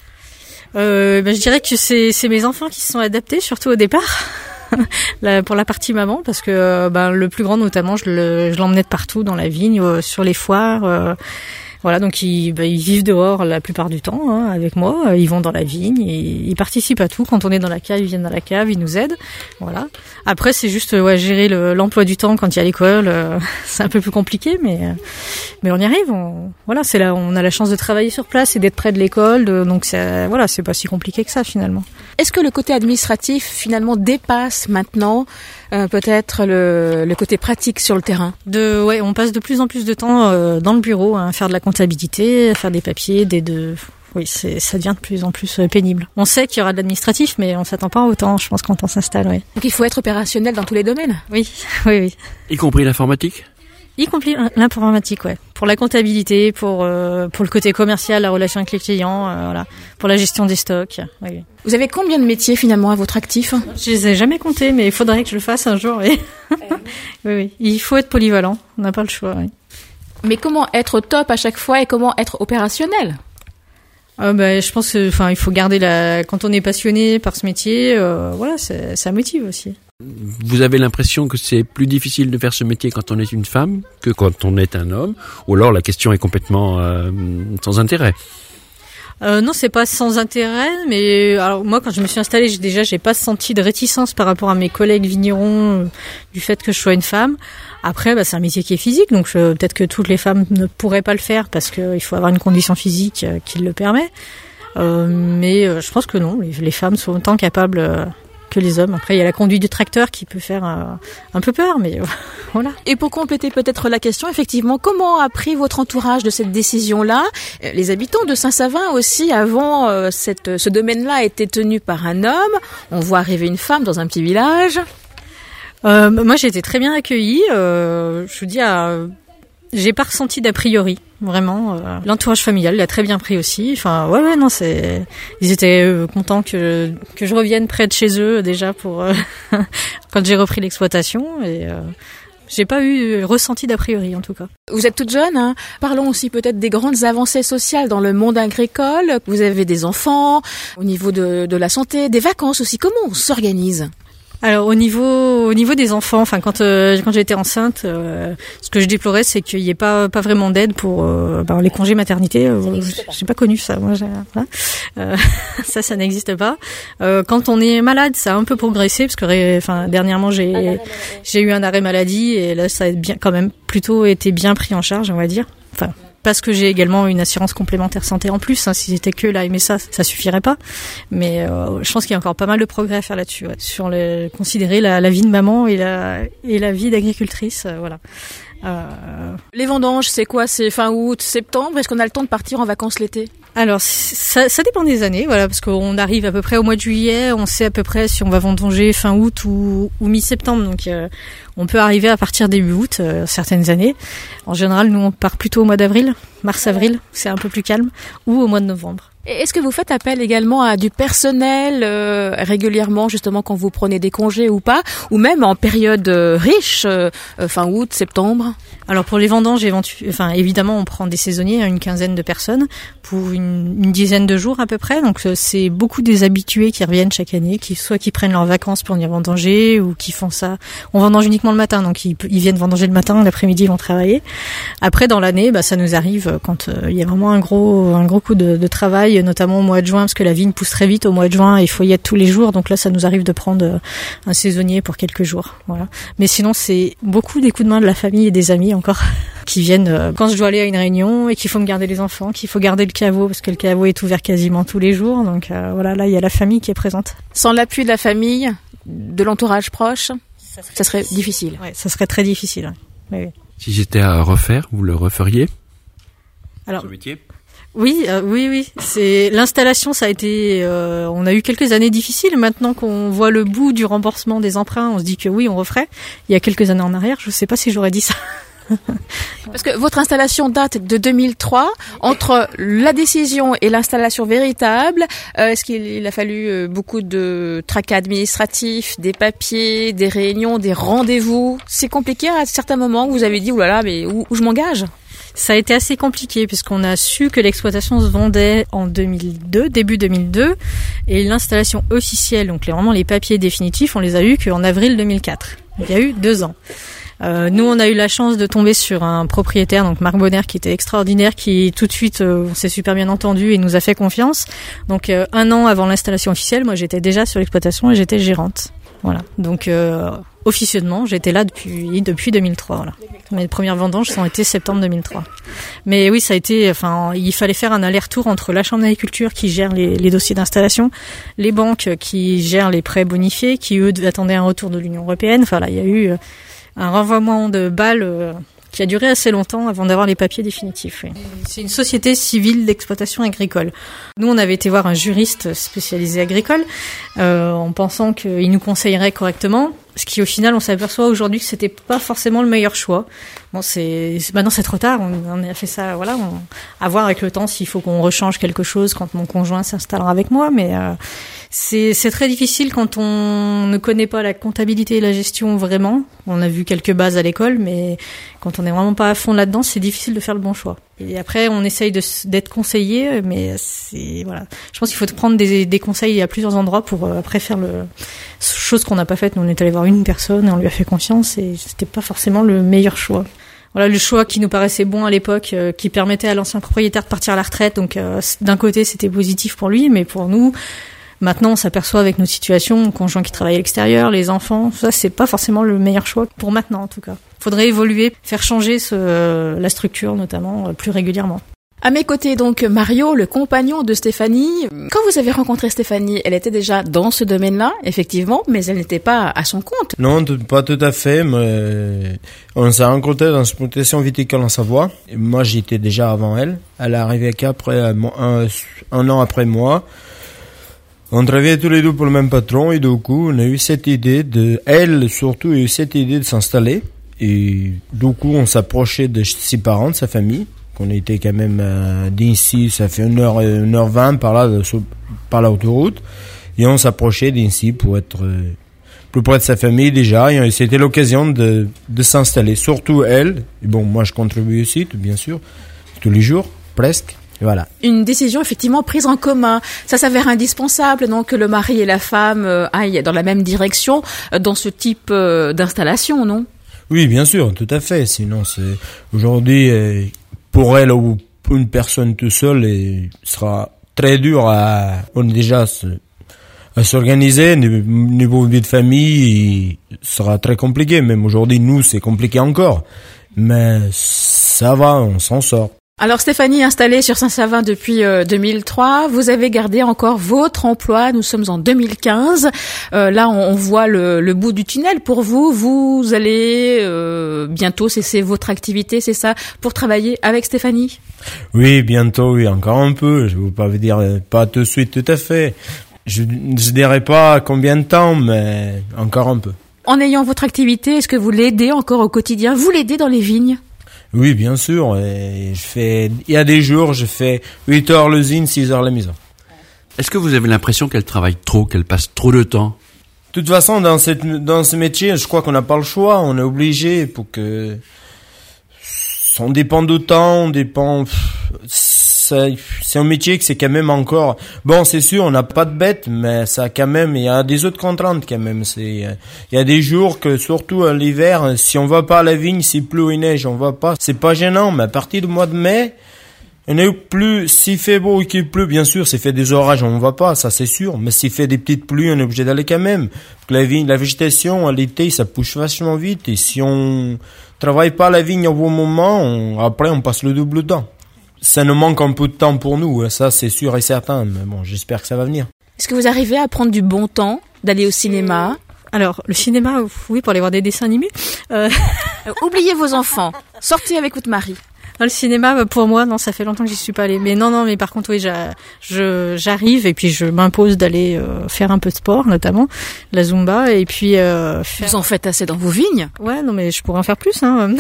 euh, ben, Je dirais que c'est, c'est mes enfants qui se sont adaptés, surtout au départ. La, pour la partie maman, parce que ben, le plus grand notamment, je, le, je l'emmenais de partout dans la vigne, euh, sur les foires. Euh, Voilà, donc ils, bah, ils vivent dehors la plupart du temps hein, avec moi. Ils vont dans la vigne, ils, ils participent à tout. Quand on est dans la cave, ils viennent dans la cave, ils nous aident. Voilà. Après, c'est juste ouais, gérer le, l'emploi du temps quand il y a l'école. Euh, c'est un peu plus compliqué, mais mais on y arrive. On, voilà, c'est là, on a la chance de travailler sur place et d'être près de l'école. De, donc c'est, voilà, c'est pas si compliqué que ça finalement. Est-ce que le côté administratif finalement dépasse maintenant euh, peut-être le, le côté pratique sur le terrain? De, ouais, on passe de plus en plus de temps euh, dans le bureau hein, à faire de la comptabilité, à faire des papiers, des de, oui, c'est, ça devient de plus en plus pénible. On sait qu'il y aura de l'administratif, mais on s'attend pas autant, je pense, quand on s'installe, oui. Donc il faut être opérationnel dans tous les domaines. Oui, oui, oui. Y compris l'informatique? Y compris l'informatique, ouais. Pour la comptabilité, pour euh, pour le côté commercial, la relation avec les clients, euh, voilà. Pour la gestion des stocks. Oui. Vous avez combien de métiers finalement à votre actif? Je les ai jamais comptés, mais il faudrait que je le fasse un jour. Oui, oui, oui. Il faut être polyvalent. On n'a pas le choix. Oui. Mais comment être au top à chaque fois et comment être opérationnel? Euh, bah, je pense que, enfin, il faut garder la. Quand on est passionné par ce métier, euh, voilà, ça, ça motive aussi. Vous avez l'impression que c'est plus difficile de faire ce métier quand on est une femme que quand on est un homme, ou alors la question est complètement euh, sans intérêt? Euh, non, c'est pas sans intérêt, mais alors moi quand je me suis installée, j'ai, déjà j'ai pas senti de réticence par rapport à mes collègues vignerons euh, du fait que je sois une femme. Après, bah, c'est un métier qui est physique, donc je, peut-être que toutes les femmes ne pourraient pas le faire parce qu'il faut avoir une condition physique euh, qui le permet. Euh, mais euh, je pense que non, les, les femmes sont autant capables euh, que les hommes. Après, il y a la conduite du tracteur qui peut faire euh, un peu peur, mais euh, voilà. Et pour compléter peut-être la question, effectivement, comment a pris votre entourage de cette décision-là? Les habitants de Saint-Savin aussi, avant euh, cette, ce domaine-là, était tenu par un homme. On voit arriver une femme dans un petit village. Euh, moi, j'ai été très bien accueillie. Euh, je vous dis, euh, j'ai pas ressenti d'a priori, vraiment. Euh, l'entourage familial l'a très bien pris aussi. Enfin, ouais, ouais, non, c'est. Ils étaient euh, contents que que je revienne près de chez eux déjà pour euh, quand j'ai repris l'exploitation. Et euh, j'ai pas eu ressenti d'a priori en tout cas. Vous êtes toute jeune, hein. Parlons aussi peut-être des grandes avancées sociales dans le monde agricole. Vous avez des enfants, au niveau de, de la santé, des vacances aussi. Comment on s'organise? Alors au niveau au niveau des enfants, enfin quand euh, quand j'étais enceinte, euh, ce que je déplorais c'est qu'il y ait pas pas vraiment d'aide pour euh, ben, les congés maternité. Euh, j'ai pas connu ça, moi. J'ai, voilà. euh, ça, ça n'existe pas. Euh, quand on est malade, ça a un peu progressé parce que enfin dernièrement j'ai j'ai eu un arrêt maladie et là ça a bien quand même plutôt été bien pris en charge, on va dire. Enfin. Parce que j'ai également une assurance complémentaire santé en plus. Hein, si j'étais que la M S A, ça suffirait pas. Mais euh, je pense qu'il y a encore pas mal de progrès à faire là-dessus, ouais, sur le, considérer la, la vie de maman et la et la vie d'agricultrice. Euh, voilà. Euh... Les vendanges, c'est quoi? C'est fin août, septembre? Est-ce qu'on a le temps de partir en vacances l'été? Alors, ça, ça dépend des années, voilà, parce qu'on arrive à peu près au mois de juillet, on sait à peu près si on va vendanger fin août ou, ou mi-septembre, donc euh, on peut arriver à partir début août, euh, certaines années. En général, nous, on part plutôt au mois d'avril, mars-avril, c'est un peu plus calme, ou au mois de novembre. Et est-ce que vous faites appel également à du personnel euh, régulièrement, justement, quand vous prenez des congés ou pas, ou même en période euh, riche, euh, fin août, septembre? Alors pour les vendanges, éventu- enfin évidemment, on prend des saisonniers, une quinzaine de personnes pour une, une dizaine de jours à peu près. Donc c'est beaucoup des habitués qui reviennent chaque année, qui soit qui prennent leurs vacances pour venir vendanger ou qui font ça. On vendange uniquement le matin, donc ils, ils viennent vendanger le matin, l'après-midi ils vont travailler. Après dans l'année, bah ça nous arrive quand euh, il y a vraiment un gros un gros coup de, de travail, notamment au mois de juin, parce que la vigne pousse très vite au mois de juin et il faut y être tous les jours. Donc là, ça nous arrive de prendre un saisonnier pour quelques jours. Voilà. Mais sinon, c'est beaucoup des coups de main de la famille et des amis encore qui viennent euh, quand je dois aller à une réunion et qu'il faut me garder les enfants, qu'il faut garder le caveau parce que le caveau est ouvert quasiment tous les jours. Donc euh, voilà, là, il y a la famille qui est présente. Sans l'appui de la famille, de l'entourage proche, ça serait, ça serait difficile. Ouais, ça serait très difficile. Oui, oui. Si j'étais à refaire, vous le referiez? Alors, ce métier? Oui, euh, oui, oui. C'est l'installation, ça a été. Euh, on a eu quelques années difficiles. Maintenant qu'on voit le bout du remboursement des emprunts, on se dit que oui, on referait. Il y a quelques années en arrière, je ne sais pas si j'aurais dit ça. Parce que votre installation date de deux mille trois. Entre la décision et l'installation véritable, euh, est-ce qu'il a fallu euh, beaucoup de tracas administratifs, des papiers, des réunions, des rendez-vous? C'est compliqué à certains moments où vous avez dit, oulala, mais où, où je m'engage? Ça a été assez compliqué puisqu'on a su que l'exploitation se vendait en deux mille deux, début deux mille deux, et l'installation officielle, donc les, vraiment les papiers définitifs, on les a eus qu'en avril deux mille quatre. Il y a eu deux ans. Euh, nous, on a eu la chance de tomber sur un propriétaire, donc Marc Bonner, qui était extraordinaire, qui tout de suite, euh, on s'est super bien entendu et nous a fait confiance. Donc euh, un an avant l'installation officielle, moi j'étais déjà sur l'exploitation et j'étais gérante. Voilà. Donc euh, officieusement, j'étais là depuis depuis deux mille trois. Voilà. Mes premières vendanges sont été septembre deux mille trois. Mais oui, ça a été. Enfin, il fallait faire un aller-retour entre la Chambre d'agriculture qui gère les, les dossiers d'installation, les banques qui gèrent les prêts bonifiés, qui eux attendaient un retour de l'Union européenne. Enfin là, il y a eu un renvoiement de balles euh, qui a duré assez longtemps avant d'avoir les papiers définitifs. Oui. C'est une société civile d'exploitation agricole. Nous, on avait été voir un juriste spécialisé agricole euh, en pensant qu'il nous conseillerait correctement. Ce qui, au final, on s'aperçoit aujourd'hui que c'était pas forcément le meilleur choix. Bon, c'est, c'est maintenant c'est trop tard. On, on a fait ça, voilà. On, à voir avec le temps s'il faut qu'on rechange quelque chose quand mon conjoint s'installera avec moi. Mais euh, C'est, c'est très difficile quand on ne connaît pas la comptabilité et la gestion vraiment. On a vu quelques bases à l'école, mais quand on n'est vraiment pas à fond là-dedans, c'est difficile de faire le bon choix. Et après, on essaye de, d'être conseillé, mais c'est, voilà. Je pense qu'il faut prendre des, des conseils à plusieurs endroits pour euh, après faire le, chose qu'on n'a pas faite. Nous, on est allé voir une personne et on lui a fait confiance et c'était pas forcément le meilleur choix. Voilà le choix qui nous paraissait bon à l'époque, euh, qui permettait à l'ancien propriétaire de partir à la retraite. Donc euh, d'un côté c'était positif pour lui, mais pour nous, maintenant on s'aperçoit avec nos situations, conjoint qui travaille à l'extérieur, les enfants, ça c'est pas forcément le meilleur choix pour maintenant en tout cas. Faudrait évoluer, faire changer ce, euh, la structure notamment euh, plus régulièrement. À mes côtés, donc, Mario, le compagnon de Stéphanie. Quand vous avez rencontré Stéphanie, elle était déjà dans ce domaine-là, effectivement, mais elle n'était pas à son compte. Non, pas tout à fait, mais on s'est rencontrés dans une exploitation viticole en Savoie. Et moi, j'y étais déjà avant elle. Elle est arrivée qu'après, un, un an après moi. On travaillait tous les deux pour le même patron, et du coup, on a eu cette idée de, elle, surtout, a eu cette idée de s'installer. Et du coup, on s'approchait de ses parents, de sa famille. On était quand même euh, d'ici, ça fait une heure, une heure vingt par là, de, par l'autoroute. Et on s'approchait d'ici pour être euh, plus près de sa famille déjà. Et c'était l'occasion de, de s'installer. Surtout elle. Et bon, moi je contribue aussi, tout, bien sûr, tous les jours, presque. Et voilà. Une décision effectivement prise en commun. Ça s'avère indispensable, donc, que le mari et la femme euh, aillent dans la même direction euh, dans ce type euh, d'installation, non ? Oui, bien sûr, tout à fait. Sinon, c'est aujourd'hui... Euh, pour elle ou pour une personne tout seul, il sera très dur à, on est déjà à s'organiser, niveau vie de famille, il sera très compliqué. Même aujourd'hui, nous, c'est compliqué encore. Mais ça va, on s'en sort. Alors Stéphanie, installée sur Saint-Savin depuis euh, deux mille trois, vous avez gardé encore votre emploi. Nous sommes en deux mille quinze. Euh, là, on, on voit le, le bout du tunnel pour vous. Vous allez euh, bientôt cesser votre activité, c'est ça, pour travailler avec Stéphanie ? Oui, bientôt, oui, encore un peu. Je ne veux pas vous dire, pas tout de suite, tout à fait. Je ne dirais pas combien de temps, mais encore un peu. En ayant votre activité, est-ce que vous l'aidez encore au quotidien ? Vous l'aidez dans les vignes ? Oui, bien sûr. Et je fais, il y a des jours, je fais huit heures l'usine, six heures la maison. Est-ce que vous avez l'impression qu'elle travaille trop, qu'elle passe trop de temps ? De toute façon, dans cette, dans ce métier, je crois qu'on n'a pas le choix. On est obligé pour que, on dépend de temps, on dépend, c'est, c'est un métier que c'est quand même encore, bon, c'est sûr, on n'a pas de bêtes, mais ça quand même, il y a des autres contraintes quand même. C'est, il y a des jours que, surtout l'hiver, si on va pas à la vigne, s'il pleut ou il neige, on va pas. C'est pas gênant, mais à partir du mois de mai, on est plus, s'il fait beau et qu'il pleut, bien sûr, s'il fait des orages, on va pas, ça c'est sûr. Mais s'il fait des petites pluies, on est obligé d'aller quand même. La vigne, la végétation, à l'été, ça pousse vachement vite. Et si on travaille pas la vigne au bon moment, on, après, on passe le double temps. Ça nous manque un peu de temps pour nous, ça c'est sûr et certain. Mais bon, j'espère que ça va venir. Est-ce que vous arrivez à prendre du bon temps, d'aller au cinéma ? Alors, le cinéma, oui, pour aller voir des dessins animés. Euh... Oubliez vos enfants. Sortez avec votre mari. Le cinéma, pour moi, non, ça fait longtemps que j'y suis pas allée. Mais non, non, mais par contre, oui, j'a, je, j'arrive et puis je m'impose d'aller euh, faire un peu de sport, notamment la Zumba, et puis. Euh, faire... Vous en faites assez dans vos vignes ? Ouais, non, mais je pourrais en faire plus, hein.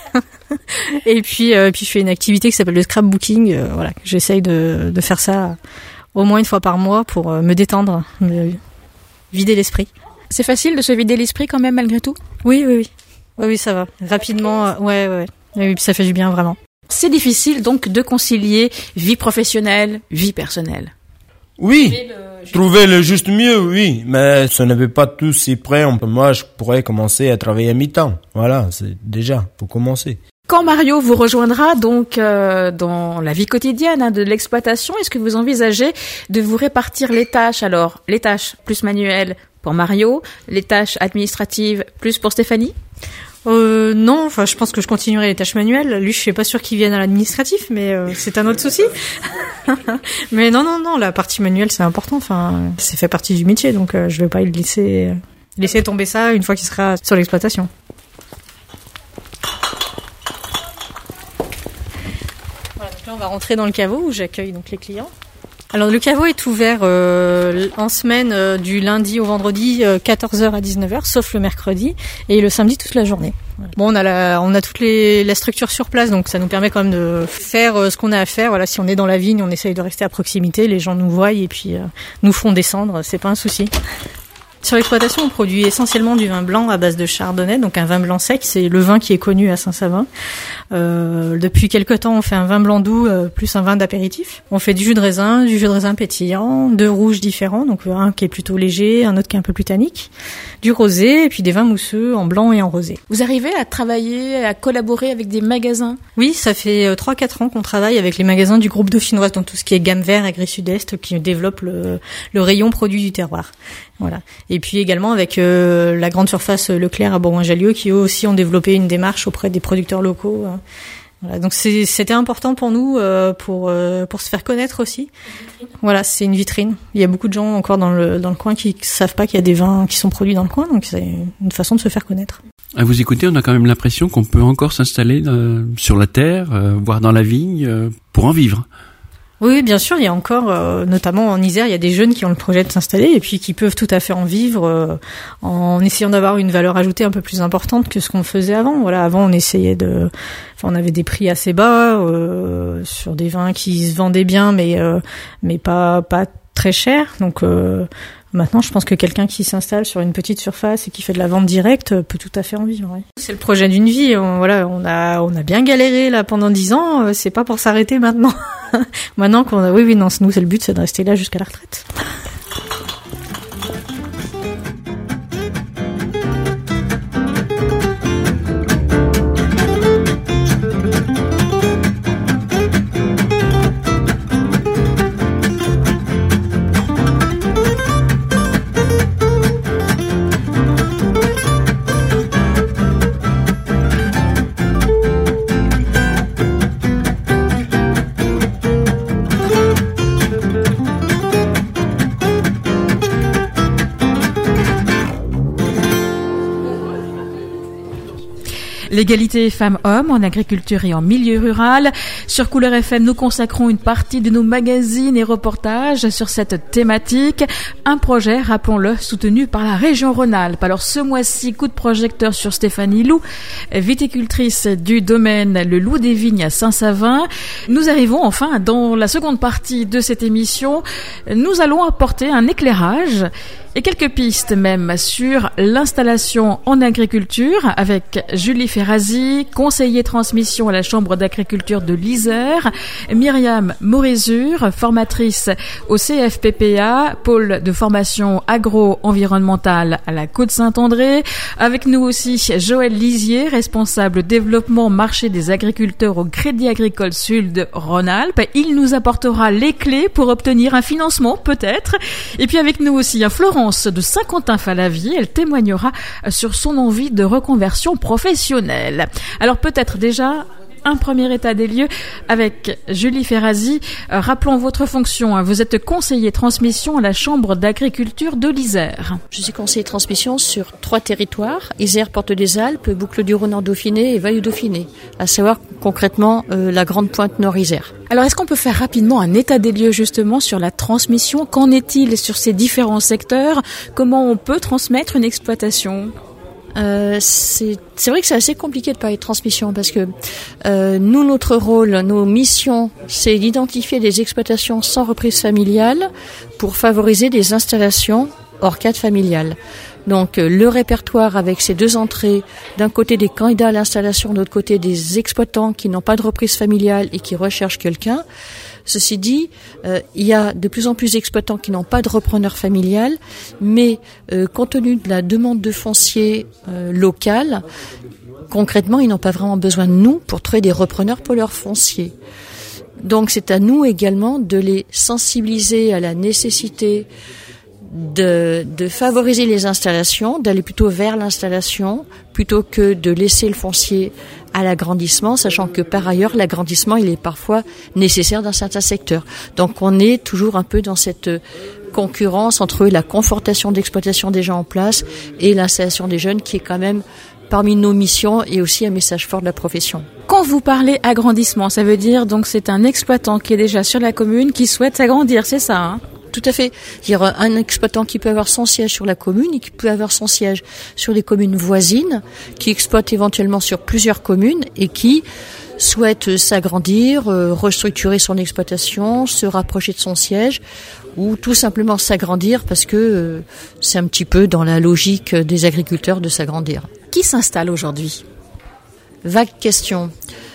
Et puis, euh, puis je fais une activité qui s'appelle le scrapbooking. Euh, voilà, j'essaye de, de faire ça au moins une fois par mois pour euh, me détendre, me vider l'esprit. C'est facile de se vider l'esprit quand même, malgré tout ? Oui, oui, oui, oui, oui, ça va. Rapidement, euh, ouais, ouais, ouais. Oui, ça fait du bien vraiment. C'est difficile donc de concilier vie professionnelle, vie personnelle. Oui, le... trouver le juste mieux, oui, mais ce n'est pas tout si près. Moi, je pourrais commencer à travailler à mi-temps. Voilà, c'est déjà pour commencer. Quand Mario vous rejoindra donc euh, dans la vie quotidienne hein, de l'exploitation, est-ce que vous envisagez de vous répartir les tâches ? Alors, les tâches plus manuelles pour Mario, les tâches administratives plus pour Stéphanie ? Euh, non, enfin, je pense que je continuerai les tâches manuelles. Lui, je suis pas sûre qu'il vienne à l'administratif, mais euh, c'est un autre souci. Mais non, non, non, la partie manuelle, c'est important. Enfin, c'est fait partie du métier, donc euh, je vais pas le laisser laisser tomber ça une fois qu'il sera sur l'exploitation. Voilà, donc là, on va rentrer dans le caveau où j'accueille donc les clients. Alors le caveau est ouvert euh, en semaine euh, du lundi au vendredi euh, quatorze heures à dix-neuf heures, sauf le mercredi, et le samedi toute la journée. Voilà. Bon, on a la, on a toute les, la structure sur place, donc ça nous permet quand même de faire euh, ce qu'on a à faire. Voilà, si on est dans la vigne, on essaye de rester à proximité, les gens nous voient et puis euh, nous font descendre, c'est pas un souci. Sur l'exploitation, on produit essentiellement du vin blanc à base de chardonnay, donc un vin blanc sec, c'est le vin qui est connu à Saint-Savin. Euh, depuis quelque temps, on fait un vin blanc doux euh, plus un vin d'apéritif. On fait du jus de raisin, du jus de raisin pétillant, deux rouges différents, donc un qui est plutôt léger, un autre qui est un peu plus tannique, du rosé et puis des vins mousseux en blanc et en rosé. Vous arrivez à travailler, à collaborer avec des magasins? Oui, ça fait trois quatre ans qu'on travaille avec les magasins du groupe Dauphinoise, donc tout ce qui est gamme vert, Agri Sud-Est, qui développe le, le rayon produits du terroir. Voilà. Et puis également avec euh, la grande surface Leclerc à Bourgoin-Jallieu, qui eux aussi ont développé une démarche auprès des producteurs locaux. Voilà. Donc c'est, c'était important pour nous euh, pour euh, pour se faire connaître aussi. Voilà, c'est une vitrine. Il y a beaucoup de gens encore dans le dans le coin qui savent pas qu'il y a des vins qui sont produits dans le coin, donc c'est une façon de se faire connaître. À vous écouter, on a quand même l'impression qu'on peut encore s'installer euh, sur la terre, euh, voire dans la vigne, euh, pour en vivre. Oui, bien sûr, il y a encore, euh, notamment en Isère, il y a des jeunes qui ont le projet de s'installer et puis qui peuvent tout à fait en vivre euh, en essayant d'avoir une valeur ajoutée un peu plus importante que ce qu'on faisait avant. Voilà, avant on essayait de, enfin on avait des prix assez bas euh, sur des vins qui se vendaient bien, mais euh, mais pas pas très cher. Donc euh, maintenant, je pense que quelqu'un qui s'installe sur une petite surface et qui fait de la vente directe peut tout à fait en vivre. Oui. C'est le projet d'une vie. On, voilà, on a on a bien galéré là pendant dix ans. Euh, c'est pas pour s'arrêter maintenant. Maintenant qu'on a, oui, oui, non, nous c'est le but, c'est de rester là jusqu'à la retraite. L'égalité femmes-hommes en agriculture et en milieu rural. Sur Couleur F M, nous consacrons une partie de nos magazines et reportages sur cette thématique. Un projet, rappelons-le, soutenu par la région Rhône-Alpes. Alors ce mois-ci, coup de projecteur sur Stéphanie Lou, viticultrice du domaine Le Loup des Vignes à Saint-Savin. Nous arrivons enfin dans la seconde partie de cette émission. Nous allons apporter un éclairage et quelques pistes même sur l'installation en agriculture avec Julie Ferrazzi, conseiller transmission à la Chambre d'agriculture de l'Isère, Myriam Morizur, formatrice au C F P P A, pôle de formation agro-environnementale à la Côte-Saint-André. Avec nous aussi Joël Lisier, responsable développement marché des agriculteurs au Crédit Agricole Sud Rhône-Alpes. Il nous apportera les clés pour obtenir un financement peut-être. Et puis avec nous aussi un Florence de Saint-Quentin-Fallavier, elle témoignera sur son envie de reconversion professionnelle. Alors peut-être déjà un premier état des lieux avec Julie Ferrazzi. Euh, rappelons votre fonction. Vous êtes conseiller transmission à la Chambre d'agriculture de l'Isère. Je suis conseiller transmission sur trois territoires, Isère, Porte des Alpes, Boucle du Rhône en Dauphiné et Valle du Dauphiné, à savoir concrètement euh, la Grande Pointe Nord-Isère. Alors est-ce qu'on peut faire rapidement un état des lieux justement sur la transmission? Qu'en est-il sur ces différents secteurs? Comment on peut transmettre une exploitation? Euh, c'est, c'est vrai que c'est assez compliqué de parler de transmission parce que euh, nous, notre rôle, nos missions, c'est d'identifier des exploitations sans reprise familiale pour favoriser des installations hors cadre familial. Donc euh, le répertoire avec ces deux entrées, d'un côté des candidats à l'installation, de l'autre côté des exploitants qui n'ont pas de reprise familiale et qui recherchent quelqu'un. Ceci dit, euh, il y a de plus en plus d'exploitants qui n'ont pas de repreneur familial, mais euh, compte tenu de la demande de foncier euh, local, concrètement, ils n'ont pas vraiment besoin de nous pour trouver des repreneurs pour leur foncier. Donc c'est à nous également de les sensibiliser à la nécessité de, de favoriser les installations, d'aller plutôt vers l'installation, plutôt que de laisser le foncier à l'agrandissement, sachant que par ailleurs, l'agrandissement, il est parfois nécessaire dans certains secteurs. Donc on est toujours un peu dans cette concurrence entre la confortation d'exploitation des gens en place et l'installation des jeunes, qui est quand même parmi nos missions et aussi un message fort de la profession. Quand vous parlez agrandissement, ça veut dire donc c'est un exploitant qui est déjà sur la commune qui souhaite s'agrandir, c'est ça, hein? Tout à fait. C'est-à-dire un exploitant qui peut avoir son siège sur la commune et qui peut avoir son siège sur les communes voisines, qui exploite éventuellement sur plusieurs communes et qui souhaite s'agrandir, euh, restructurer son exploitation, se rapprocher de son siège ou tout simplement s'agrandir parce que euh, c'est un petit peu dans la logique des agriculteurs de s'agrandir. Qui s'installe aujourd'hui ? Vague question.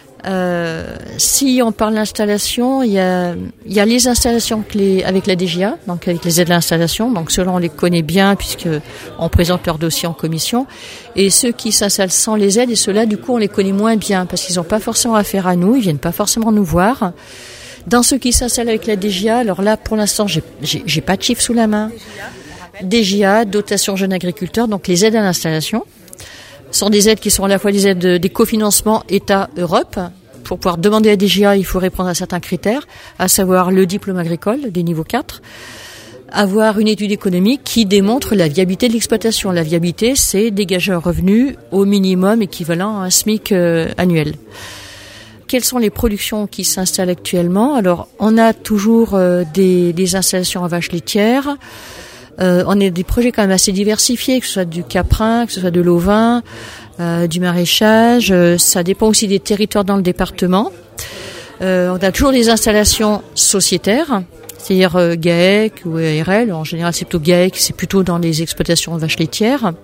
Euh, si on parle d'installation, il y a, il y a les installations clés avec la D G A, donc avec les aides à l'installation. Donc ceux-là, on les connaît bien puisque on présente leur dossier en commission. Et ceux qui s'installent sans les aides, et ceux-là, du coup, on les connaît moins bien parce qu'ils n'ont pas forcément affaire à nous, ils viennent pas forcément nous voir. Dans ceux qui s'installent avec la D G A, alors là, pour l'instant, j'ai, j'ai, j'ai pas de chiffre sous la main. D G A, dotation jeunes agriculteurs, donc les aides à l'installation. Ce sont des aides qui sont à la fois des aides de, des cofinancements État-Europe. Pour pouvoir demander à D G A, il faut répondre à certains critères, à savoir le diplôme agricole des niveaux quatre, avoir une étude économique qui démontre la viabilité de l'exploitation. La viabilité, c'est dégager un revenu au minimum équivalent à un SMIC euh, annuel. Quelles sont les productions qui s'installent actuellement ? Alors, on a toujours euh, des, des installations à vaches laitières. Euh, on a des projets quand même assez diversifiés, que ce soit du caprin, que ce soit de l'ovin, euh, du maraîchage. Euh, ça dépend aussi des territoires dans le département. Euh, on a toujours des installations sociétaires, c'est-à-dire euh, GAEC ou A R L. En général, c'est plutôt GAEC, c'est plutôt dans les exploitations de vaches laitières.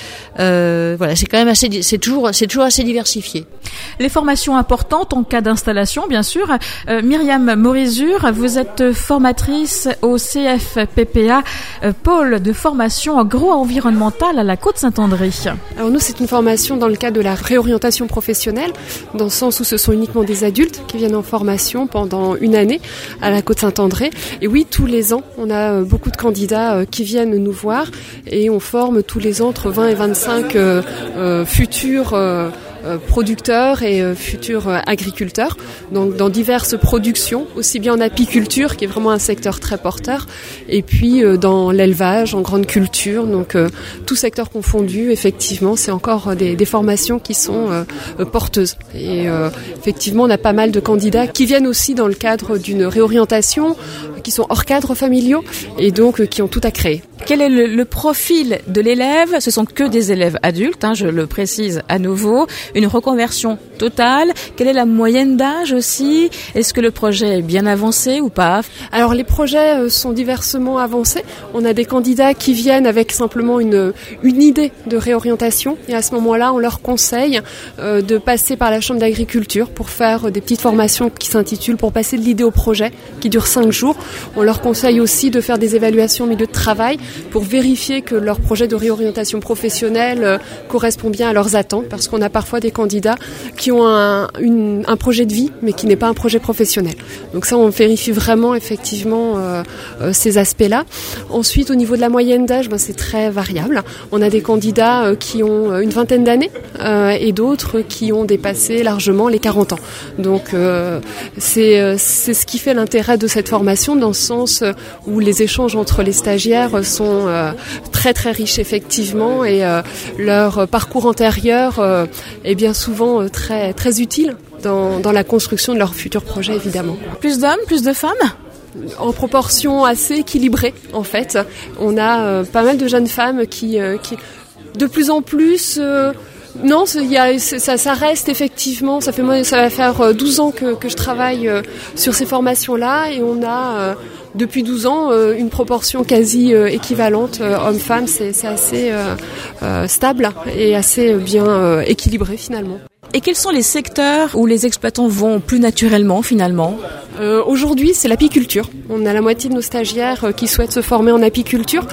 Euh, voilà, c'est quand même assez, c'est toujours, c'est toujours assez diversifié. Les formations importantes en cas d'installation, bien sûr. Euh, Myriam Morizur, vous êtes formatrice au C F P P A, euh, pôle de formation agro-environnementale à la Côte-Saint-André. Alors nous, c'est une formation dans le cadre de la réorientation professionnelle, dans le sens où ce sont uniquement des adultes qui viennent en formation pendant une année à la Côte-Saint-André. Et oui, tous les ans, on a beaucoup de candidats qui viennent nous voir et on forme tous les ans entre vingt et vingt-cinq Euh, euh, futurs euh, euh, producteurs et euh, futurs euh, agriculteurs, donc dans diverses productions, aussi bien en apiculture, qui est vraiment un secteur très porteur, et puis euh, dans l'élevage, en grande culture, donc euh, tout secteur confondu, effectivement, c'est encore des, des formations qui sont euh, euh, porteuses. Et euh, effectivement, on a pas mal de candidats qui viennent aussi dans le cadre d'une réorientation, qui sont hors cadre familiaux, et donc euh, qui ont tout à créer. Quel est le, le profil de l'élève ? Ce sont que des élèves adultes, hein, je le précise à nouveau. Une reconversion totale. Quelle est la moyenne d'âge aussi ? Est-ce que le projet est bien avancé ou pas ? Alors les projets sont diversement avancés. On a des candidats qui viennent avec simplement une, une idée de réorientation. Et à ce moment-là, on leur conseille euh, de passer par la Chambre d'agriculture pour faire des petites formations qui s'intitulent « Pour passer de l'idée au projet » qui durent cinq jours. On leur conseille aussi de faire des évaluations au milieu de travail pour vérifier que leur projet de réorientation professionnelle euh, correspond bien à leurs attentes, parce qu'on a parfois des candidats qui ont un, une, un projet de vie, mais qui n'est pas un projet professionnel. Donc ça, on vérifie vraiment effectivement euh, euh, ces aspects-là. Ensuite, au niveau de la moyenne d'âge, ben, c'est très variable. On a des candidats euh, qui ont une vingtaine d'années euh, et d'autres qui ont dépassé largement les quarante ans. Donc euh, c'est, c'est ce qui fait l'intérêt de cette formation, dans le sens où les échanges entre les stagiaires sont euh, très très riches effectivement, et euh, leur parcours antérieur euh, est bien souvent euh, très très utile dans, dans la construction de leur futur projet, évidemment. Plus d'hommes, plus de femmes ? En proportion assez équilibrée en fait. On a euh, pas mal de jeunes femmes qui, euh, qui de plus en plus... Euh, Non, il y a, ça, ça reste effectivement, ça, fait, ça va faire douze ans que, que je travaille euh, sur ces formations-là, et on a euh, depuis douze ans euh, une proportion quasi euh, équivalente euh, homme-femme. C'est, c'est assez euh, euh, stable et assez bien euh, équilibré finalement. Et quels sont les secteurs où les exploitants vont plus naturellement finalement ? Euh, aujourd'hui, c'est l'apiculture. On a la moitié de nos stagiaires euh, qui souhaitent se former en apiculture.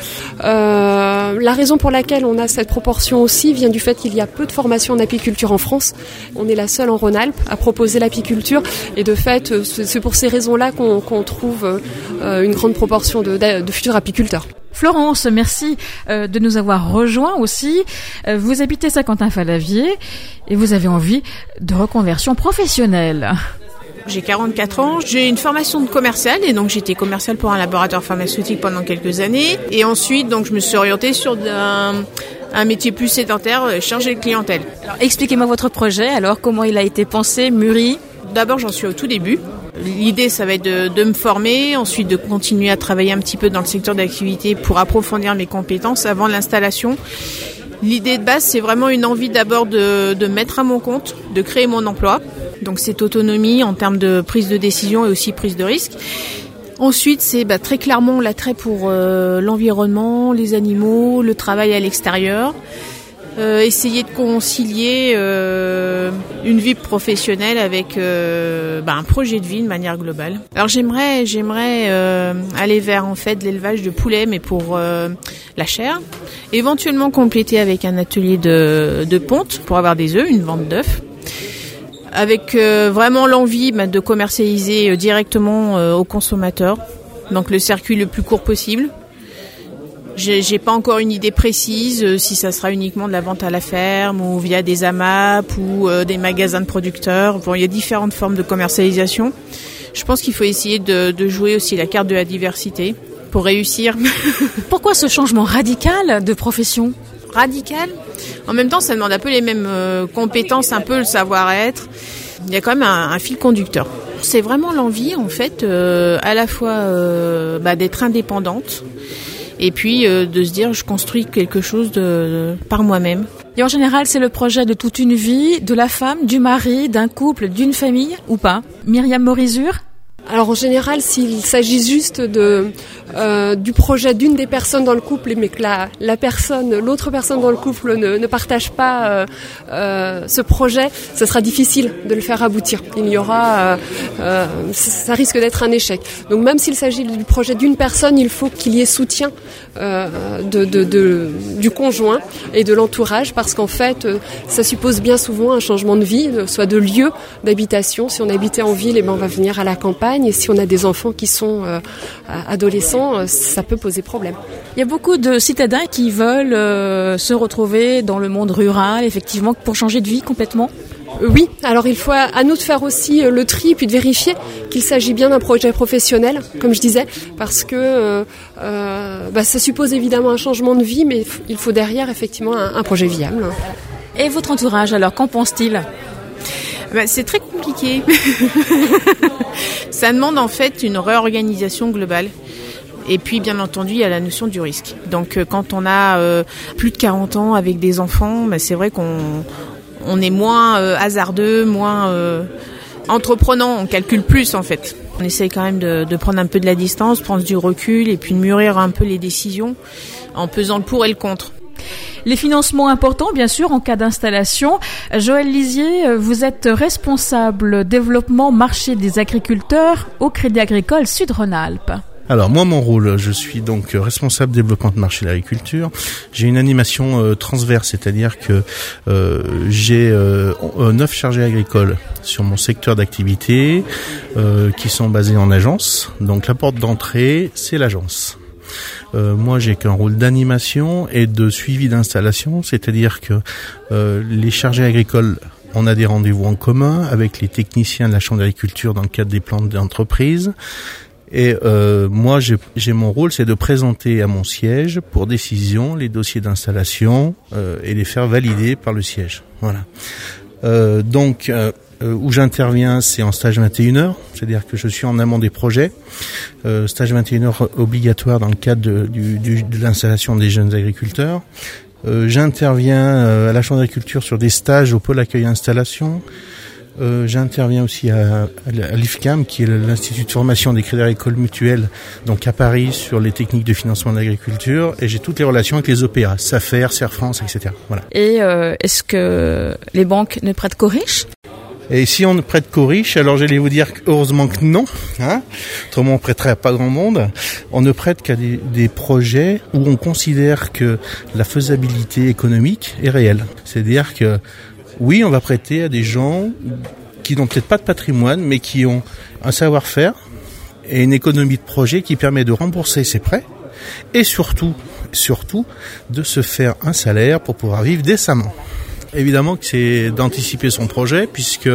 Euh, la raison pour laquelle on a cette proportion aussi vient du fait qu'il y a peu de formations en apiculture en France. On est la seule en Rhône-Alpes à proposer l'apiculture, et de fait, c'est pour ces raisons-là qu'on, qu'on trouve euh, une grande proportion de, de, de futurs apiculteurs. Florence, merci euh, de nous avoir rejoints aussi. Euh, vous habitez Saint-Quentin-Fallavier et vous avez envie de reconversion professionnelle. J'ai quarante-quatre ans, j'ai une formation de commercial et donc j'étais commercial pour un laboratoire pharmaceutique pendant quelques années. Et ensuite, donc je me suis orientée sur un, un métier plus sédentaire, chargé de clientèle. Alors, expliquez-moi votre projet, alors comment il a été pensé, mûri ? D'abord, j'en suis au tout début. L'idée, ça va être de, de me former, ensuite de continuer à travailler un petit peu dans le secteur d'activité pour approfondir mes compétences avant l'installation. L'idée de base, c'est vraiment une envie d'abord de, de mettre à mon compte, de créer mon emploi. Donc cette autonomie en termes de prise de décision et aussi prise de risque. Ensuite, c'est bah, très clairement l'attrait pour euh, l'environnement, les animaux, le travail à l'extérieur. Euh, essayer de concilier euh, une vie professionnelle avec euh, bah, un projet de vie de manière globale. Alors j'aimerais j'aimerais euh, aller vers en fait l'élevage de poulets, mais pour euh, la chair, éventuellement compléter avec un atelier de, de ponte pour avoir des œufs, une vente d'œufs, avec euh, vraiment l'envie bah, de commercialiser euh, directement euh, aux consommateurs, donc le circuit le plus court possible. J'ai, j'ai pas encore une idée précise euh, si ça sera uniquement de la vente à la ferme ou via des A M A P ou euh, des magasins de producteurs. Bon, il y a différentes formes de commercialisation. Je pense qu'il faut essayer de, de jouer aussi la carte de la diversité pour réussir. Pourquoi ce changement radical de profession ? Radical ? En même temps, ça demande un peu les mêmes euh, compétences, un peu le savoir-être. Il y a quand même un, un fil conducteur. C'est vraiment l'envie, en fait, euh, à la fois euh, bah, d'être indépendante. Et puis euh, de se dire, je construis quelque chose de, de, par moi-même. Et en général, c'est le projet de toute une vie, de la femme, du mari, d'un couple, d'une famille, ou pas ? Myriam Morizur ? Alors en général, s'il s'agit juste de euh, du projet d'une des personnes dans le couple, mais que la, la personne, l'autre personne dans le couple ne, ne partage pas euh, euh, ce projet, ce sera difficile de le faire aboutir. Il y aura, euh, euh, ça risque d'être un échec. Donc même s'il s'agit du projet d'une personne, il faut qu'il y ait soutien euh, de, de, de, du conjoint et de l'entourage, parce qu'en fait, ça suppose bien souvent un changement de vie, soit de lieu d'habitation. Si on habitait en ville, eh ben on va venir à la campagne. Et si on a des enfants qui sont euh, adolescents, euh, ça peut poser problème. Il y a beaucoup de citadins qui veulent euh, se retrouver dans le monde rural, effectivement, pour changer de vie complètement. Euh, oui, alors il faut à, à nous de faire aussi euh, le tri, puis de vérifier qu'il s'agit bien d'un projet professionnel, comme je disais, parce que euh, euh, bah, ça suppose évidemment un changement de vie, mais il faut derrière effectivement un, un projet viable. Et votre entourage, alors, qu'en pense-t-il ? Ben, c'est très compliqué. Ça demande en fait une réorganisation globale. Et puis bien entendu, il y a la notion du risque. Donc euh, quand on a euh, plus de quarante ans avec des enfants, ben, c'est vrai qu'on on est moins euh, hasardeux, moins euh, entreprenant, on calcule plus en fait. On essaye quand même de, de prendre un peu de la distance, prendre du recul et puis de mûrir un peu les décisions en pesant le pour et le contre. Les financements importants, bien sûr, en cas d'installation. Joël Lisier, vous êtes responsable développement marché des agriculteurs au Crédit Agricole Sud-Rhône-Alpes. Alors moi, mon rôle, je suis donc responsable développement de marché de l'agriculture. J'ai une animation euh, transverse, c'est-à-dire que euh, j'ai euh, neuf chargés agricoles sur mon secteur d'activité euh, qui sont basés en agence. Donc la porte d'entrée, c'est l'agence. Euh, moi, j'ai qu'un rôle d'animation et de suivi d'installation, c'est-à-dire que euh, les chargés agricoles, on a des rendez-vous en commun avec les techniciens de la Chambre d'agriculture dans le cadre des plans d'entreprise. Et euh, moi, j'ai, j'ai mon rôle, c'est de présenter à mon siège pour décision les dossiers d'installation euh, et les faire valider par le siège. Voilà. Euh, donc, euh, où j'interviens, c'est en stage vingt et une heures, c'est-à-dire que je suis en amont des projets. Euh, stage vingt et une heures obligatoire dans le cadre de, du, du, de l'installation des jeunes agriculteurs. Euh, j'interviens euh, à la Chambre d'agriculture sur des stages au pôle accueil installation. Euh, j'interviens aussi à, à l'I F C A M, qui est l'Institut de formation des crédits agricoles mutuels, donc à Paris, sur les techniques de financement de l'agriculture, et j'ai toutes les relations avec les O P A, SAFER, Serfrance, et cetera. Voilà. Et euh, est-ce que les banques ne prêtent qu'aux riches ? Et si on ne prête qu'aux riches, alors j'allais vous dire heureusement que non, hein. Autrement on prêterait à pas grand monde. On ne prête qu'à des, des projets où on considère que la faisabilité économique est réelle. C'est-à-dire que oui, on va prêter à des gens qui n'ont peut-être pas de patrimoine, mais qui ont un savoir-faire et une économie de projet qui permet de rembourser ses prêts et surtout, surtout, de se faire un salaire pour pouvoir vivre décemment. Évidemment que c'est d'anticiper son projet, puisque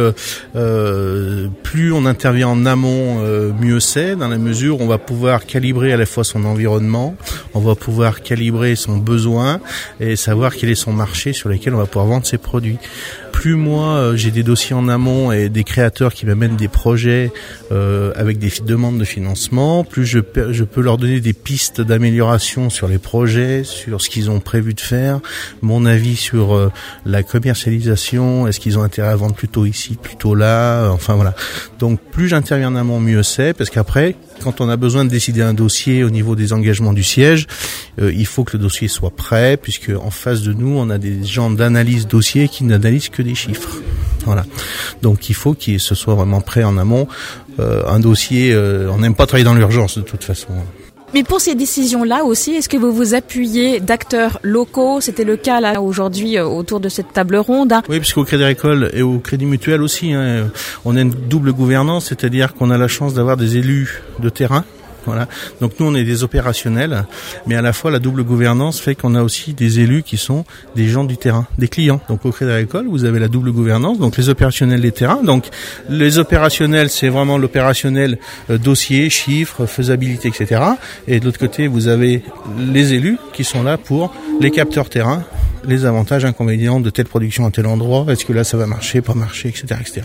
euh, plus on intervient en amont, euh, mieux c'est, dans la mesure où on va pouvoir calibrer à la fois son environnement, on va pouvoir calibrer son besoin et savoir quel est son marché sur lequel on va pouvoir vendre ses produits. Plus moi euh, j'ai des dossiers en amont et des créateurs qui m'amènent des projets euh, avec des demandes de financement, plus je, je peux leur donner des pistes d'amélioration sur les projets, sur ce qu'ils ont prévu de faire, mon avis sur euh, la commercialisation, est-ce qu'ils ont intérêt à vendre plutôt ici, plutôt là, euh, enfin voilà. Donc plus j'interviens en amont, mieux c'est, parce qu'après, quand on a besoin de décider un dossier au niveau des engagements du siège, euh, il faut que le dossier soit prêt, puisque en face de nous, on a des gens d'analyse dossier qui n'analysent que des chiffres. Voilà. Donc il faut qu'il se soit vraiment prêt en amont. Euh, un dossier, euh, on n'aime pas travailler dans l'urgence de toute façon. Mais pour ces décisions-là aussi, est-ce que vous vous appuyez d'acteurs locaux? C'était le cas là aujourd'hui euh, autour de cette table ronde. Hein. Oui, puisqu'au Crédit Agricole et au Crédit Mutuel aussi, hein, on a une double gouvernance, c'est-à-dire qu'on a la chance d'avoir des élus de terrain. Voilà. Donc nous on est des opérationnels, mais à la fois la double gouvernance fait qu'on a aussi des élus qui sont des gens du terrain, des clients. Donc au Crédit Agricole, vous avez la double gouvernance, donc les opérationnels des terrains. Donc les opérationnels, c'est vraiment l'opérationnel euh, dossier, chiffres, faisabilité, et cetera. Et de l'autre côté, vous avez les élus qui sont là pour les capteurs terrain, les avantages, inconvénients de telle production à tel endroit. Est-ce que là ça va marcher, pas marcher, et cetera, et cetera.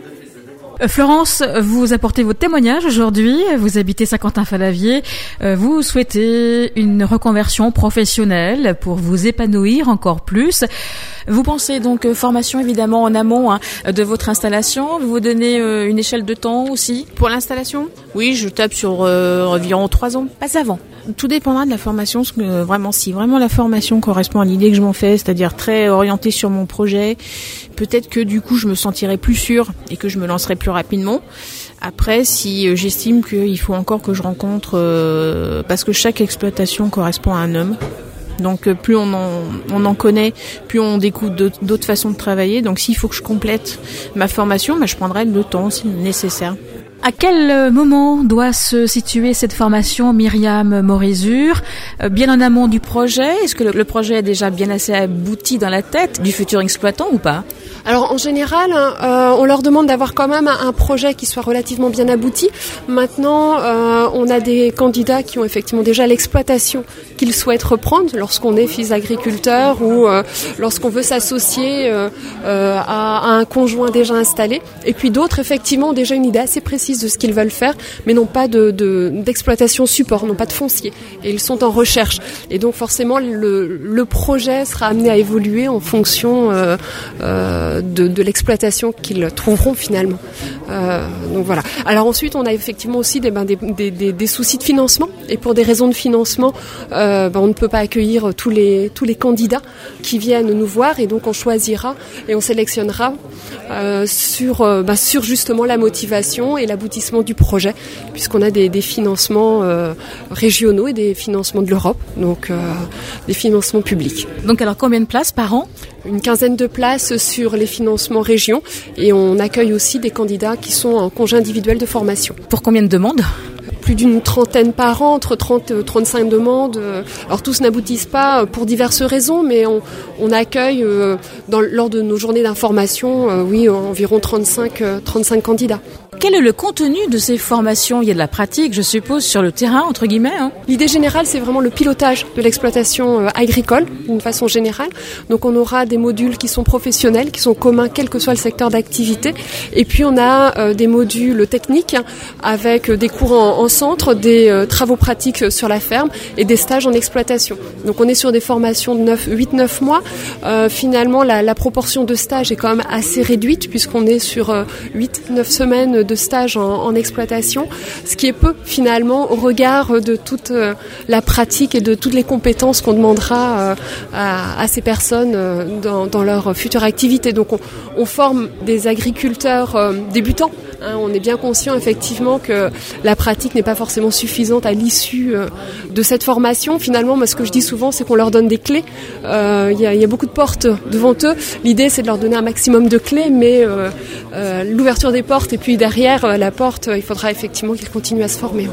Florence, vous apportez votre témoignage aujourd'hui, vous habitez Saint-Quentin-Falavier, vous souhaitez une reconversion professionnelle pour vous épanouir encore plus. Vous pensez donc formation évidemment en amont hein, de votre installation, vous vous donnez euh, une échelle de temps aussi? Pour l'installation, oui, je tape sur euh, environ trois ans, pas avant. Tout dépendra de la formation, ce que, vraiment si vraiment la formation correspond à l'idée que je m'en fais, c'est-à-dire très orientée sur mon projet, peut-être que du coup je me sentirai plus sûre et que je me lancerai plus rapidement. Après, si euh, j'estime qu'il faut encore que je rencontre, euh, parce que chaque exploitation correspond à un homme, donc euh, plus on en, on en connaît, plus on découvre d'autres, d'autres façons de travailler. Donc s'il faut que je complète ma formation, bah, je prendrai le temps si nécessaire. À quel moment doit se situer cette formation, Myriam Morizur? Bien en amont du projet? Est-ce que le projet est déjà bien assez abouti dans la tête du futur exploitant ou pas? Alors en général, euh, on leur demande d'avoir quand même un projet qui soit relativement bien abouti. Maintenant, euh, on a des candidats qui ont effectivement déjà l'exploitation qu'ils souhaitent reprendre lorsqu'on est fils d'agriculteur ou euh, lorsqu'on veut s'associer euh, euh, à, à un conjoint déjà installé. Et puis d'autres, effectivement, ont déjà une idée assez précise de ce qu'ils veulent faire, mais n'ont pas de, de, d'exploitation support, n'ont pas de foncier. Et ils sont en recherche. Et donc forcément, le, le projet sera amené à évoluer en fonction euh, euh, de, de l'exploitation qu'ils trouveront finalement. Euh, donc voilà. Alors ensuite, on a effectivement aussi des, ben, des, des, des, des soucis de financement. Et pour des raisons de financement, euh, ben, on ne peut pas accueillir tous les, tous les candidats qui viennent nous voir. Et donc on choisira et on sélectionnera euh, sur, euh, ben, sur justement la motivation et l'aboutissement du projet, puisqu'on a des, des financements euh, régionaux et des financements de l'Europe, donc euh, des financements publics. Donc alors combien de places par an? Une quinzaine de places sur les financements régions, et on accueille aussi des candidats qui sont en congé individuel de formation. Pour combien de demandes? Plus d'une trentaine par an, entre trente et trente-cinq demandes. Alors tous n'aboutissent pas pour diverses raisons, mais on, on accueille euh, dans, lors de nos journées d'information, euh, oui, environ trente-cinq, euh, trente-cinq candidats. Quel est le contenu de ces formations? Il y a de la pratique, je suppose, sur le terrain, entre guillemets. Hein. L'idée générale, c'est vraiment le pilotage de l'exploitation euh, agricole, d'une façon générale. Donc on aura des modules qui sont professionnels, qui sont communs, quel que soit le secteur d'activité. Et puis on a euh, des modules techniques, avec euh, des cours en, en centre, des euh, travaux pratiques sur la ferme et des stages en exploitation. Donc on est sur des formations de huit neuf mois. Euh, finalement, la, la proportion de stages est quand même assez réduite, puisqu'on est sur euh, huit neuf semaines de stage en, en exploitation, ce qui est peu finalement au regard de toute euh, la pratique et de toutes les compétences qu'on demandera euh, à, à ces personnes euh, dans, dans leur future activité. Donc on, on forme des agriculteurs euh, débutants. Hein, on est bien conscient effectivement que la pratique n'est pas forcément suffisante à l'issue euh, de cette formation. Finalement, moi, ce que je dis souvent, c'est qu'on leur donne des clés. Euh, y a, y a beaucoup de portes devant eux. L'idée, c'est de leur donner un maximum de clés, mais euh, euh, l'ouverture des portes et puis derrière euh, la porte, il faudra effectivement qu'ils continuent à se former. Ouais.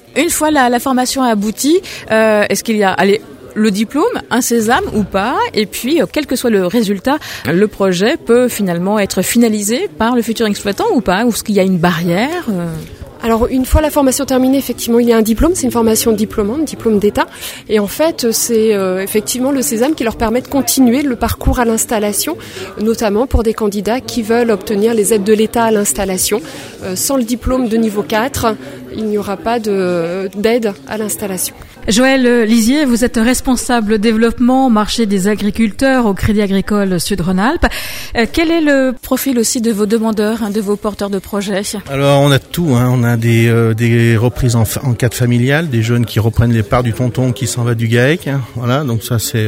Une fois la, la formation aboutie, euh, est-ce qu'il y a, allez, le diplôme, un sésame ou pas, et puis, euh, quel que soit le résultat, le projet peut finalement être finalisé par le futur exploitant ou pas, ou est-ce qu'il y a une barrière euh... Alors, une fois la formation terminée, effectivement, il y a un diplôme. C'est une formation diplômante, diplôme d'État. Et en fait, c'est euh, effectivement le sésame qui leur permet de continuer le parcours à l'installation, notamment pour des candidats qui veulent obtenir les aides de l'État à l'installation. Euh, sans le diplôme de niveau quatre, il n'y aura pas de, d'aide à l'installation. Joël Lisier, vous êtes responsable développement marché des agriculteurs au Crédit Agricole Sud-Rhône-Alpes. Euh, quel est le profil aussi de vos demandeurs, hein, de vos porteurs de projets? Alors on a tout, hein. On a des, euh, des reprises en, en cadre familial, des jeunes qui reprennent les parts du tonton qui s'en va du GAEC, hein. Voilà, donc ça c'est,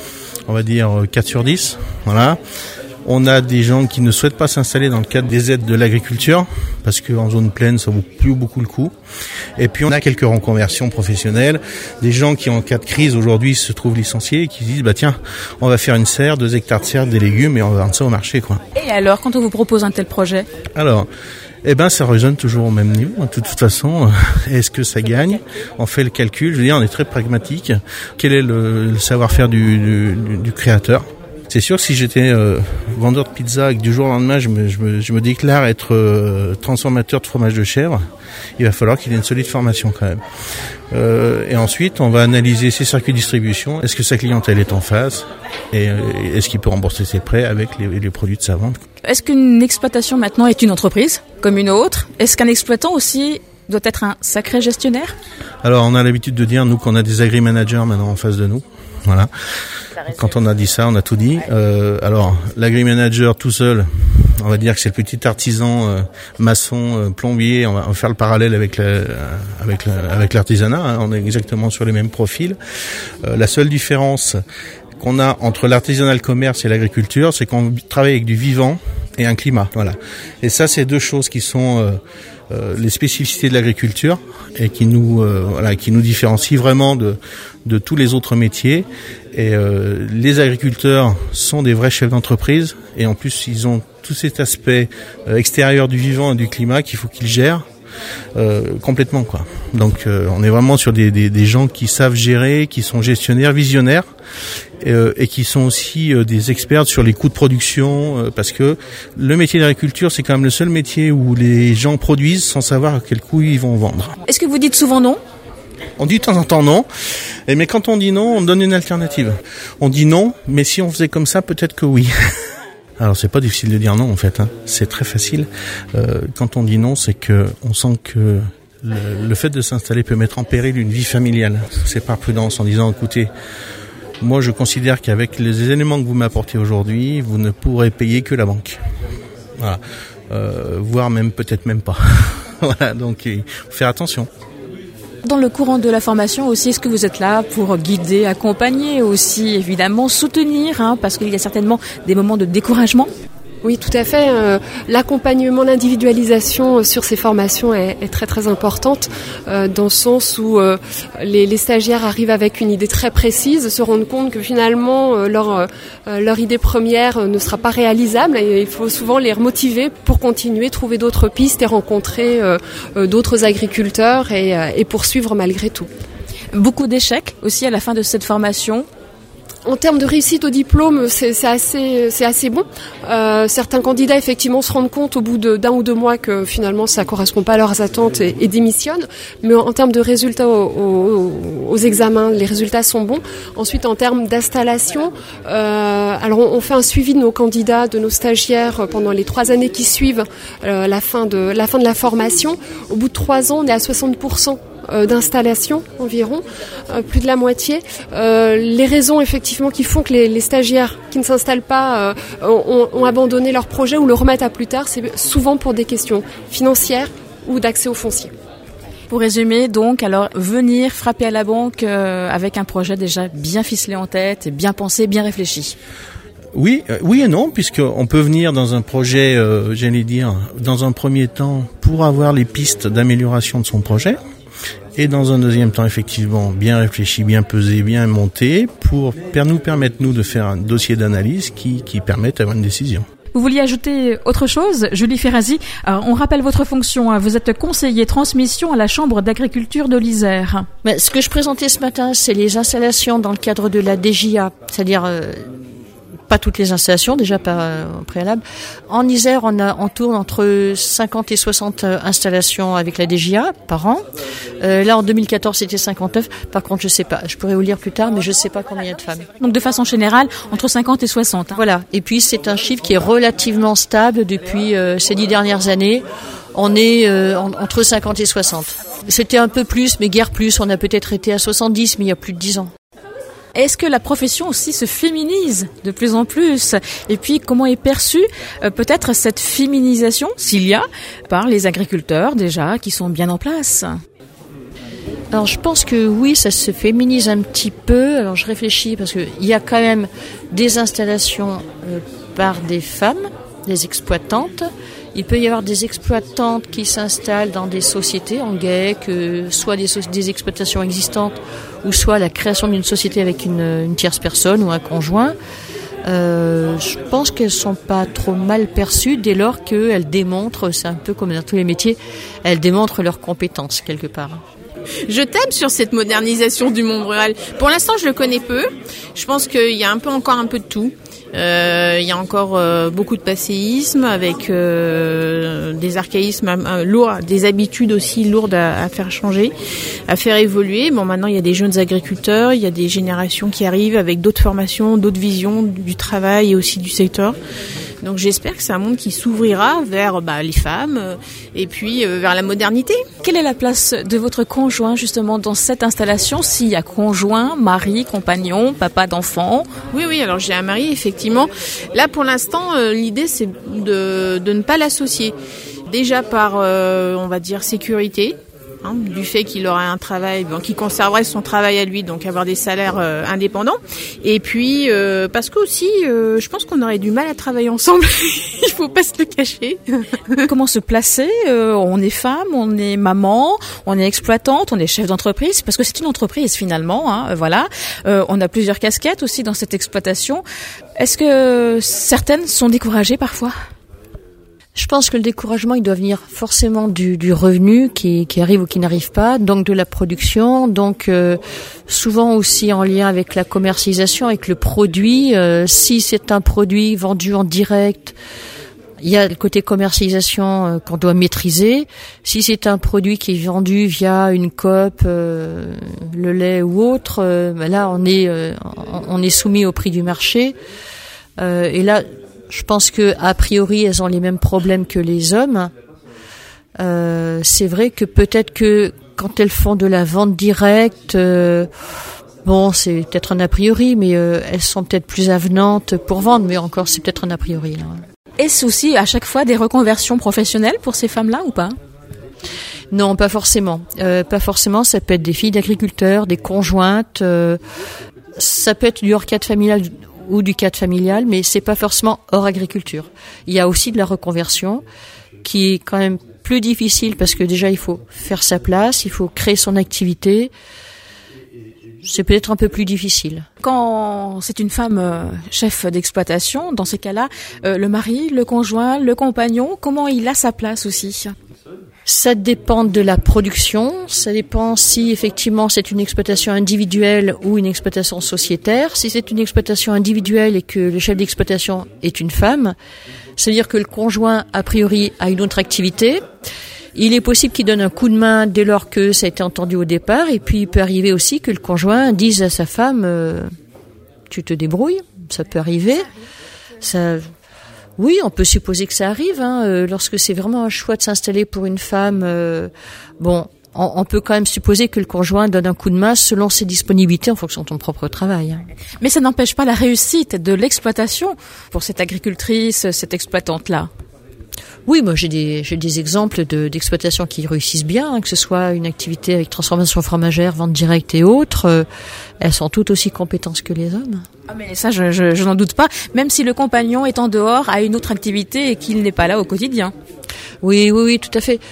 on va dire, quatre sur dix. Voilà. On a des gens qui ne souhaitent pas s'installer dans le cadre des aides de l'agriculture, parce qu'en zone pleine, ça vaut plus beaucoup le coup. Et puis on a quelques reconversions professionnelles, des gens qui en cas de crise aujourd'hui se trouvent licenciés et qui disent bah tiens, on va faire une serre, deux hectares de serre, des légumes et on va vendre ça au marché, quoi. Et alors, quand on vous propose un tel projet? Alors, eh ben ça résonne toujours au même niveau. De toute façon, est-ce que ça gagne? On fait le calcul. Je veux dire, on est très pragmatique. Quel est le, le savoir-faire du, du, du créateur? C'est sûr que si j'étais euh, vendeur de pizza et que du jour au lendemain je me, je me, je me déclare être euh, transformateur de fromage de chèvre, il va falloir qu'il ait une solide formation quand même. Euh, et ensuite, on va analyser ses circuits de distribution. Est-ce que sa clientèle est en face? Et euh, est-ce qu'il peut rembourser ses prêts avec les, les produits de sa vente? Est-ce qu'une exploitation maintenant est une entreprise comme une autre? Est-ce qu'un exploitant aussi doit être un sacré gestionnaire? Alors, on a l'habitude de dire, nous, qu'on a des agri-managers maintenant en face de nous. Voilà. Quand on a dit ça, on a tout dit. Euh, alors, l'agri-manager tout seul, on va dire que c'est le petit artisan euh, maçon, euh, plombier. On va, on va faire le parallèle avec la, euh, avec la, avec l'artisanat. Hein, on est exactement sur les mêmes profils. Euh, la seule différence qu'on a entre l'artisanat, le commerce et l'agriculture, c'est qu'on travaille avec du vivant et un climat. Voilà. Et ça, c'est deux choses qui sont euh, euh, les spécificités de l'agriculture et qui nous, euh, voilà, qui nous différencient vraiment de de tous les autres métiers. Et euh, les agriculteurs sont des vrais chefs d'entreprise et en plus ils ont tout cet aspect euh, extérieur du vivant et du climat qu'il faut qu'ils gèrent euh, complètement, quoi. Donc euh, on est vraiment sur des, des, des gens qui savent gérer, qui sont gestionnaires, visionnaires et, euh, et qui sont aussi euh, des experts sur les coûts de production euh, parce que le métier d'agriculture c'est quand même le seul métier où les gens produisent sans savoir à quel coût ils vont vendre. Est-ce que vous dites souvent non? On dit de temps en temps non, mais quand on dit non, on donne une alternative. On dit non, mais si on faisait comme ça, peut-être que oui. Alors c'est pas difficile de dire non en fait, hein. C'est très facile. Euh, quand on dit non, c'est que on sent que le, le fait de s'installer peut mettre en péril une vie familiale. C'est par prudence en disant écoutez, moi je considère qu'avec les éléments que vous m'apportez aujourd'hui, vous ne pourrez payer que la banque. Voilà, euh, voire même peut-être même pas. Voilà, donc il faut faire attention. Dans le courant de la formation aussi, est-ce que vous êtes là pour guider, accompagner aussi, évidemment, soutenir, hein, parce qu'il y a certainement des moments de découragement? Oui, tout à fait. Euh, l'accompagnement, l'individualisation sur ces formations est, est très très importante euh, dans le sens où euh, les, les stagiaires arrivent avec une idée très précise, se rendent compte que finalement euh, leur euh, leur idée première ne sera pas réalisable et il faut souvent les remotiver pour continuer, trouver d'autres pistes et rencontrer euh, euh, d'autres agriculteurs et, euh, et poursuivre malgré tout. Beaucoup d'échecs aussi à la fin de cette formation. En termes de réussite au diplôme, c'est, c'est assez, c'est assez bon. Euh, certains candidats effectivement se rendent compte au bout de, d'un ou deux mois que finalement ça correspond pas à leurs attentes et, et démissionnent. Mais en, en termes de résultats aux, aux, aux examens, les résultats sont bons. Ensuite, en termes d'installation, euh, alors on, on fait un suivi de nos candidats, de nos stagiaires pendant les trois années qui suivent euh, la fin de la fin de la formation. Au bout de trois ans, on est à soixante pour cent d'installation environ, euh, plus de la moitié. Euh, les raisons effectivement qui font que les, les stagiaires qui ne s'installent pas euh, ont, ont abandonné leur projet ou le remettent à plus tard, c'est souvent pour des questions financières ou d'accès au foncier. Pour résumer, donc, alors venir frapper à la banque euh, avec un projet déjà bien ficelé en tête, bien pensé, bien réfléchi. Oui, euh, oui et non, puisqu'on peut venir dans un projet, euh, j'allais dire, dans un premier temps, pour avoir les pistes d'amélioration de son projet. Et dans un deuxième temps, effectivement, bien réfléchi, bien pesé, bien monté, pour nous permettre, nous, de faire un dossier d'analyse qui, qui permette d'avoir une décision. Vous vouliez ajouter autre chose, Julie Ferrazzi? Alors, on rappelle votre fonction. Hein. Vous êtes conseiller transmission à la Chambre d'agriculture de l'Isère. Mais ce que je présentais ce matin, c'est les installations dans le cadre de la D J A, c'est-à-dire euh, pas toutes les installations déjà par euh, au préalable. En Isère, on a on tourne entre cinquante et soixante installations avec la D J A par an. Euh, là, en deux mille quatorze, c'était cinquante-neuf. Par contre, je sais pas. Je pourrais vous lire plus tard, mais je sais pas combien il y a de femmes. Donc, de façon générale, entre cinquante et soixante. Hein. Voilà. Et puis, c'est un chiffre qui est relativement stable depuis euh, ces dix dernières années. On est euh, en, entre cinquante et soixante. C'était un peu plus, mais guère plus. On a peut-être été à soixante-dix, mais il y a plus de dix ans. Est-ce que la profession aussi se féminise de plus en plus? Et puis, comment est perçue euh, peut-être cette féminisation, s'il y a, par les agriculteurs déjà, qui sont bien en place? Alors, je pense que oui, ça se féminise un petit peu. Alors, je réfléchis parce qu'il y a quand même des installations euh, par des femmes, des exploitantes. Il peut y avoir des exploitantes qui s'installent dans des sociétés en GAEC, euh, soit des, so- des exploitations existantes, ou soit la création d'une société avec une, une tierce personne ou un conjoint. Euh, je pense qu'elles sont pas trop mal perçues dès lors qu'elles démontrent, c'est un peu comme dans tous les métiers, elles démontrent leurs compétences quelque part. Je t'aime sur cette modernisation du monde rural. Pour l'instant, je le connais peu. Je pense qu'il y a un peu encore un peu de tout. Euh, il y a encore euh, beaucoup de passéisme avec euh, des archaïsmes euh, lourds, des habitudes aussi lourdes à, à faire changer, à faire évoluer. Bon, maintenant il y a des jeunes agriculteurs, il y a des générations qui arrivent avec d'autres formations, d'autres visions du travail et aussi du secteur. Donc j'espère que c'est un monde qui s'ouvrira vers bah, les femmes euh, et puis euh, vers la modernité. Quelle est la place de votre conjoint justement dans cette installation? S'il y a conjoint, mari, compagnon, papa d'enfant? Oui, oui, alors j'ai un mari effectivement. Là pour l'instant, euh, l'idée c'est de, de ne pas l'associer. Déjà par, euh, on va dire, sécurité. Hein, du fait qu'il aurait un travail, bon, qu'il conserverait son travail à lui, donc avoir des salaires euh, indépendants. Et puis euh, parce que aussi, euh, je pense qu'on aurait du mal à travailler ensemble. Il faut pas se le cacher. Comment se placer? euh, On est femme, on est maman, on est exploitante, on est chef d'entreprise, parce que c'est une entreprise finalement. Hein, voilà. Euh, on a plusieurs casquettes aussi dans cette exploitation. Est-ce que certaines sont découragées parfois? Je pense que le découragement, il doit venir forcément du, du revenu qui, qui arrive ou qui n'arrive pas, donc de la production, donc euh, souvent aussi en lien avec la commercialisation, avec le produit. Euh, si c'est un produit vendu en direct, il y a le côté commercialisation euh, qu'on doit maîtriser. Si c'est un produit qui est vendu via une coop, euh, le lait ou autre, euh, ben là on est euh, on est soumis au prix du marché. Euh, et là, je pense que a priori, elles ont les mêmes problèmes que les hommes. Euh, c'est vrai que peut-être que quand elles font de la vente directe, euh, bon, c'est peut-être un a priori, mais euh, elles sont peut-être plus avenantes pour vendre. Mais encore, c'est peut-être un a priori. Là. Est-ce aussi à chaque fois des reconversions professionnelles pour ces femmes-là ou pas? Non, pas forcément. Euh, pas forcément. Ça peut être des filles d'agriculteurs, des conjointes. Euh, ça peut être du hors cadre familial ou du cadre familial, mais c'est pas forcément hors agriculture. Il y a aussi de la reconversion qui est quand même plus difficile parce que déjà il faut faire sa place, il faut créer son activité. C'est peut-être un peu plus difficile. Quand c'est une femme euh, chef d'exploitation, dans ces cas-là, euh, le mari, le conjoint, le compagnon, comment il a sa place aussi? Ça dépend de la production, ça dépend si effectivement c'est une exploitation individuelle ou une exploitation sociétaire. Si c'est une exploitation individuelle et que le chef d'exploitation est une femme, ça veut dire que le conjoint, a priori, a une autre activité. Il est possible qu'il donne un coup de main dès lors que ça a été entendu au départ, et puis il peut arriver aussi que le conjoint dise à sa femme euh, « tu te débrouilles », ça peut arriver. Ça... Oui, on peut supposer que ça arrive, hein, euh, lorsque c'est vraiment un choix de s'installer pour une femme. Euh, bon, on, on peut quand même supposer que le conjoint donne un coup de main selon ses disponibilités en fonction de ton propre travail. Hein. Mais ça n'empêche pas la réussite de l'exploitation pour cette agricultrice, cette exploitante-là. Oui, moi j'ai des j'ai des exemples de d'exploitations qui réussissent bien, hein, que ce soit une activité avec transformation fromagère, vente directe et autres. Euh, elles sont toutes aussi compétentes que les hommes. Ah mais ça, je, je, je n'en doute pas. Même si le compagnon est en dehors, a une autre activité et qu'il n'est pas là au quotidien. Oui, oui, oui, tout à fait.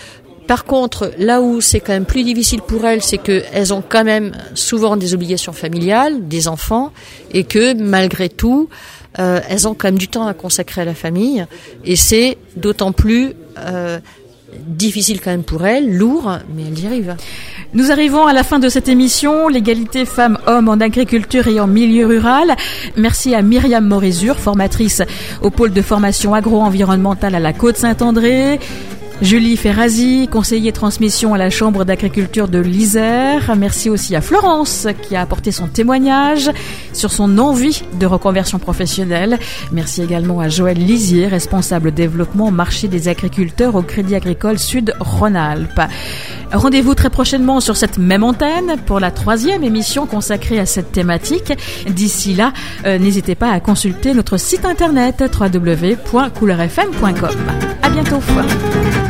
Par contre, là où c'est quand même plus difficile pour elles, c'est qu'elles ont quand même souvent des obligations familiales, des enfants, et que malgré tout, euh, elles ont quand même du temps à consacrer à la famille, et c'est d'autant plus euh, difficile quand même pour elles, lourd, mais elles y arrivent. Nous arrivons à la fin de cette émission, l'égalité femmes-hommes en agriculture et en milieu rural. Merci à Myriam Morizur, formatrice au pôle de formation agro-environnementale à la Côte-Saint-André. Julie Ferrazi, conseiller transmission à la Chambre d'agriculture de l'Isère. Merci aussi à Florence qui a apporté son témoignage sur son envie de reconversion professionnelle. Merci également à Joël Lizier, responsable développement marché des agriculteurs au Crédit Agricole Sud Rhône-Alpes. Rendez-vous très prochainement sur cette même antenne pour la troisième émission consacrée à cette thématique. D'ici là, euh, n'hésitez pas à consulter notre site internet w w w point couleur f m point com. À bientôt.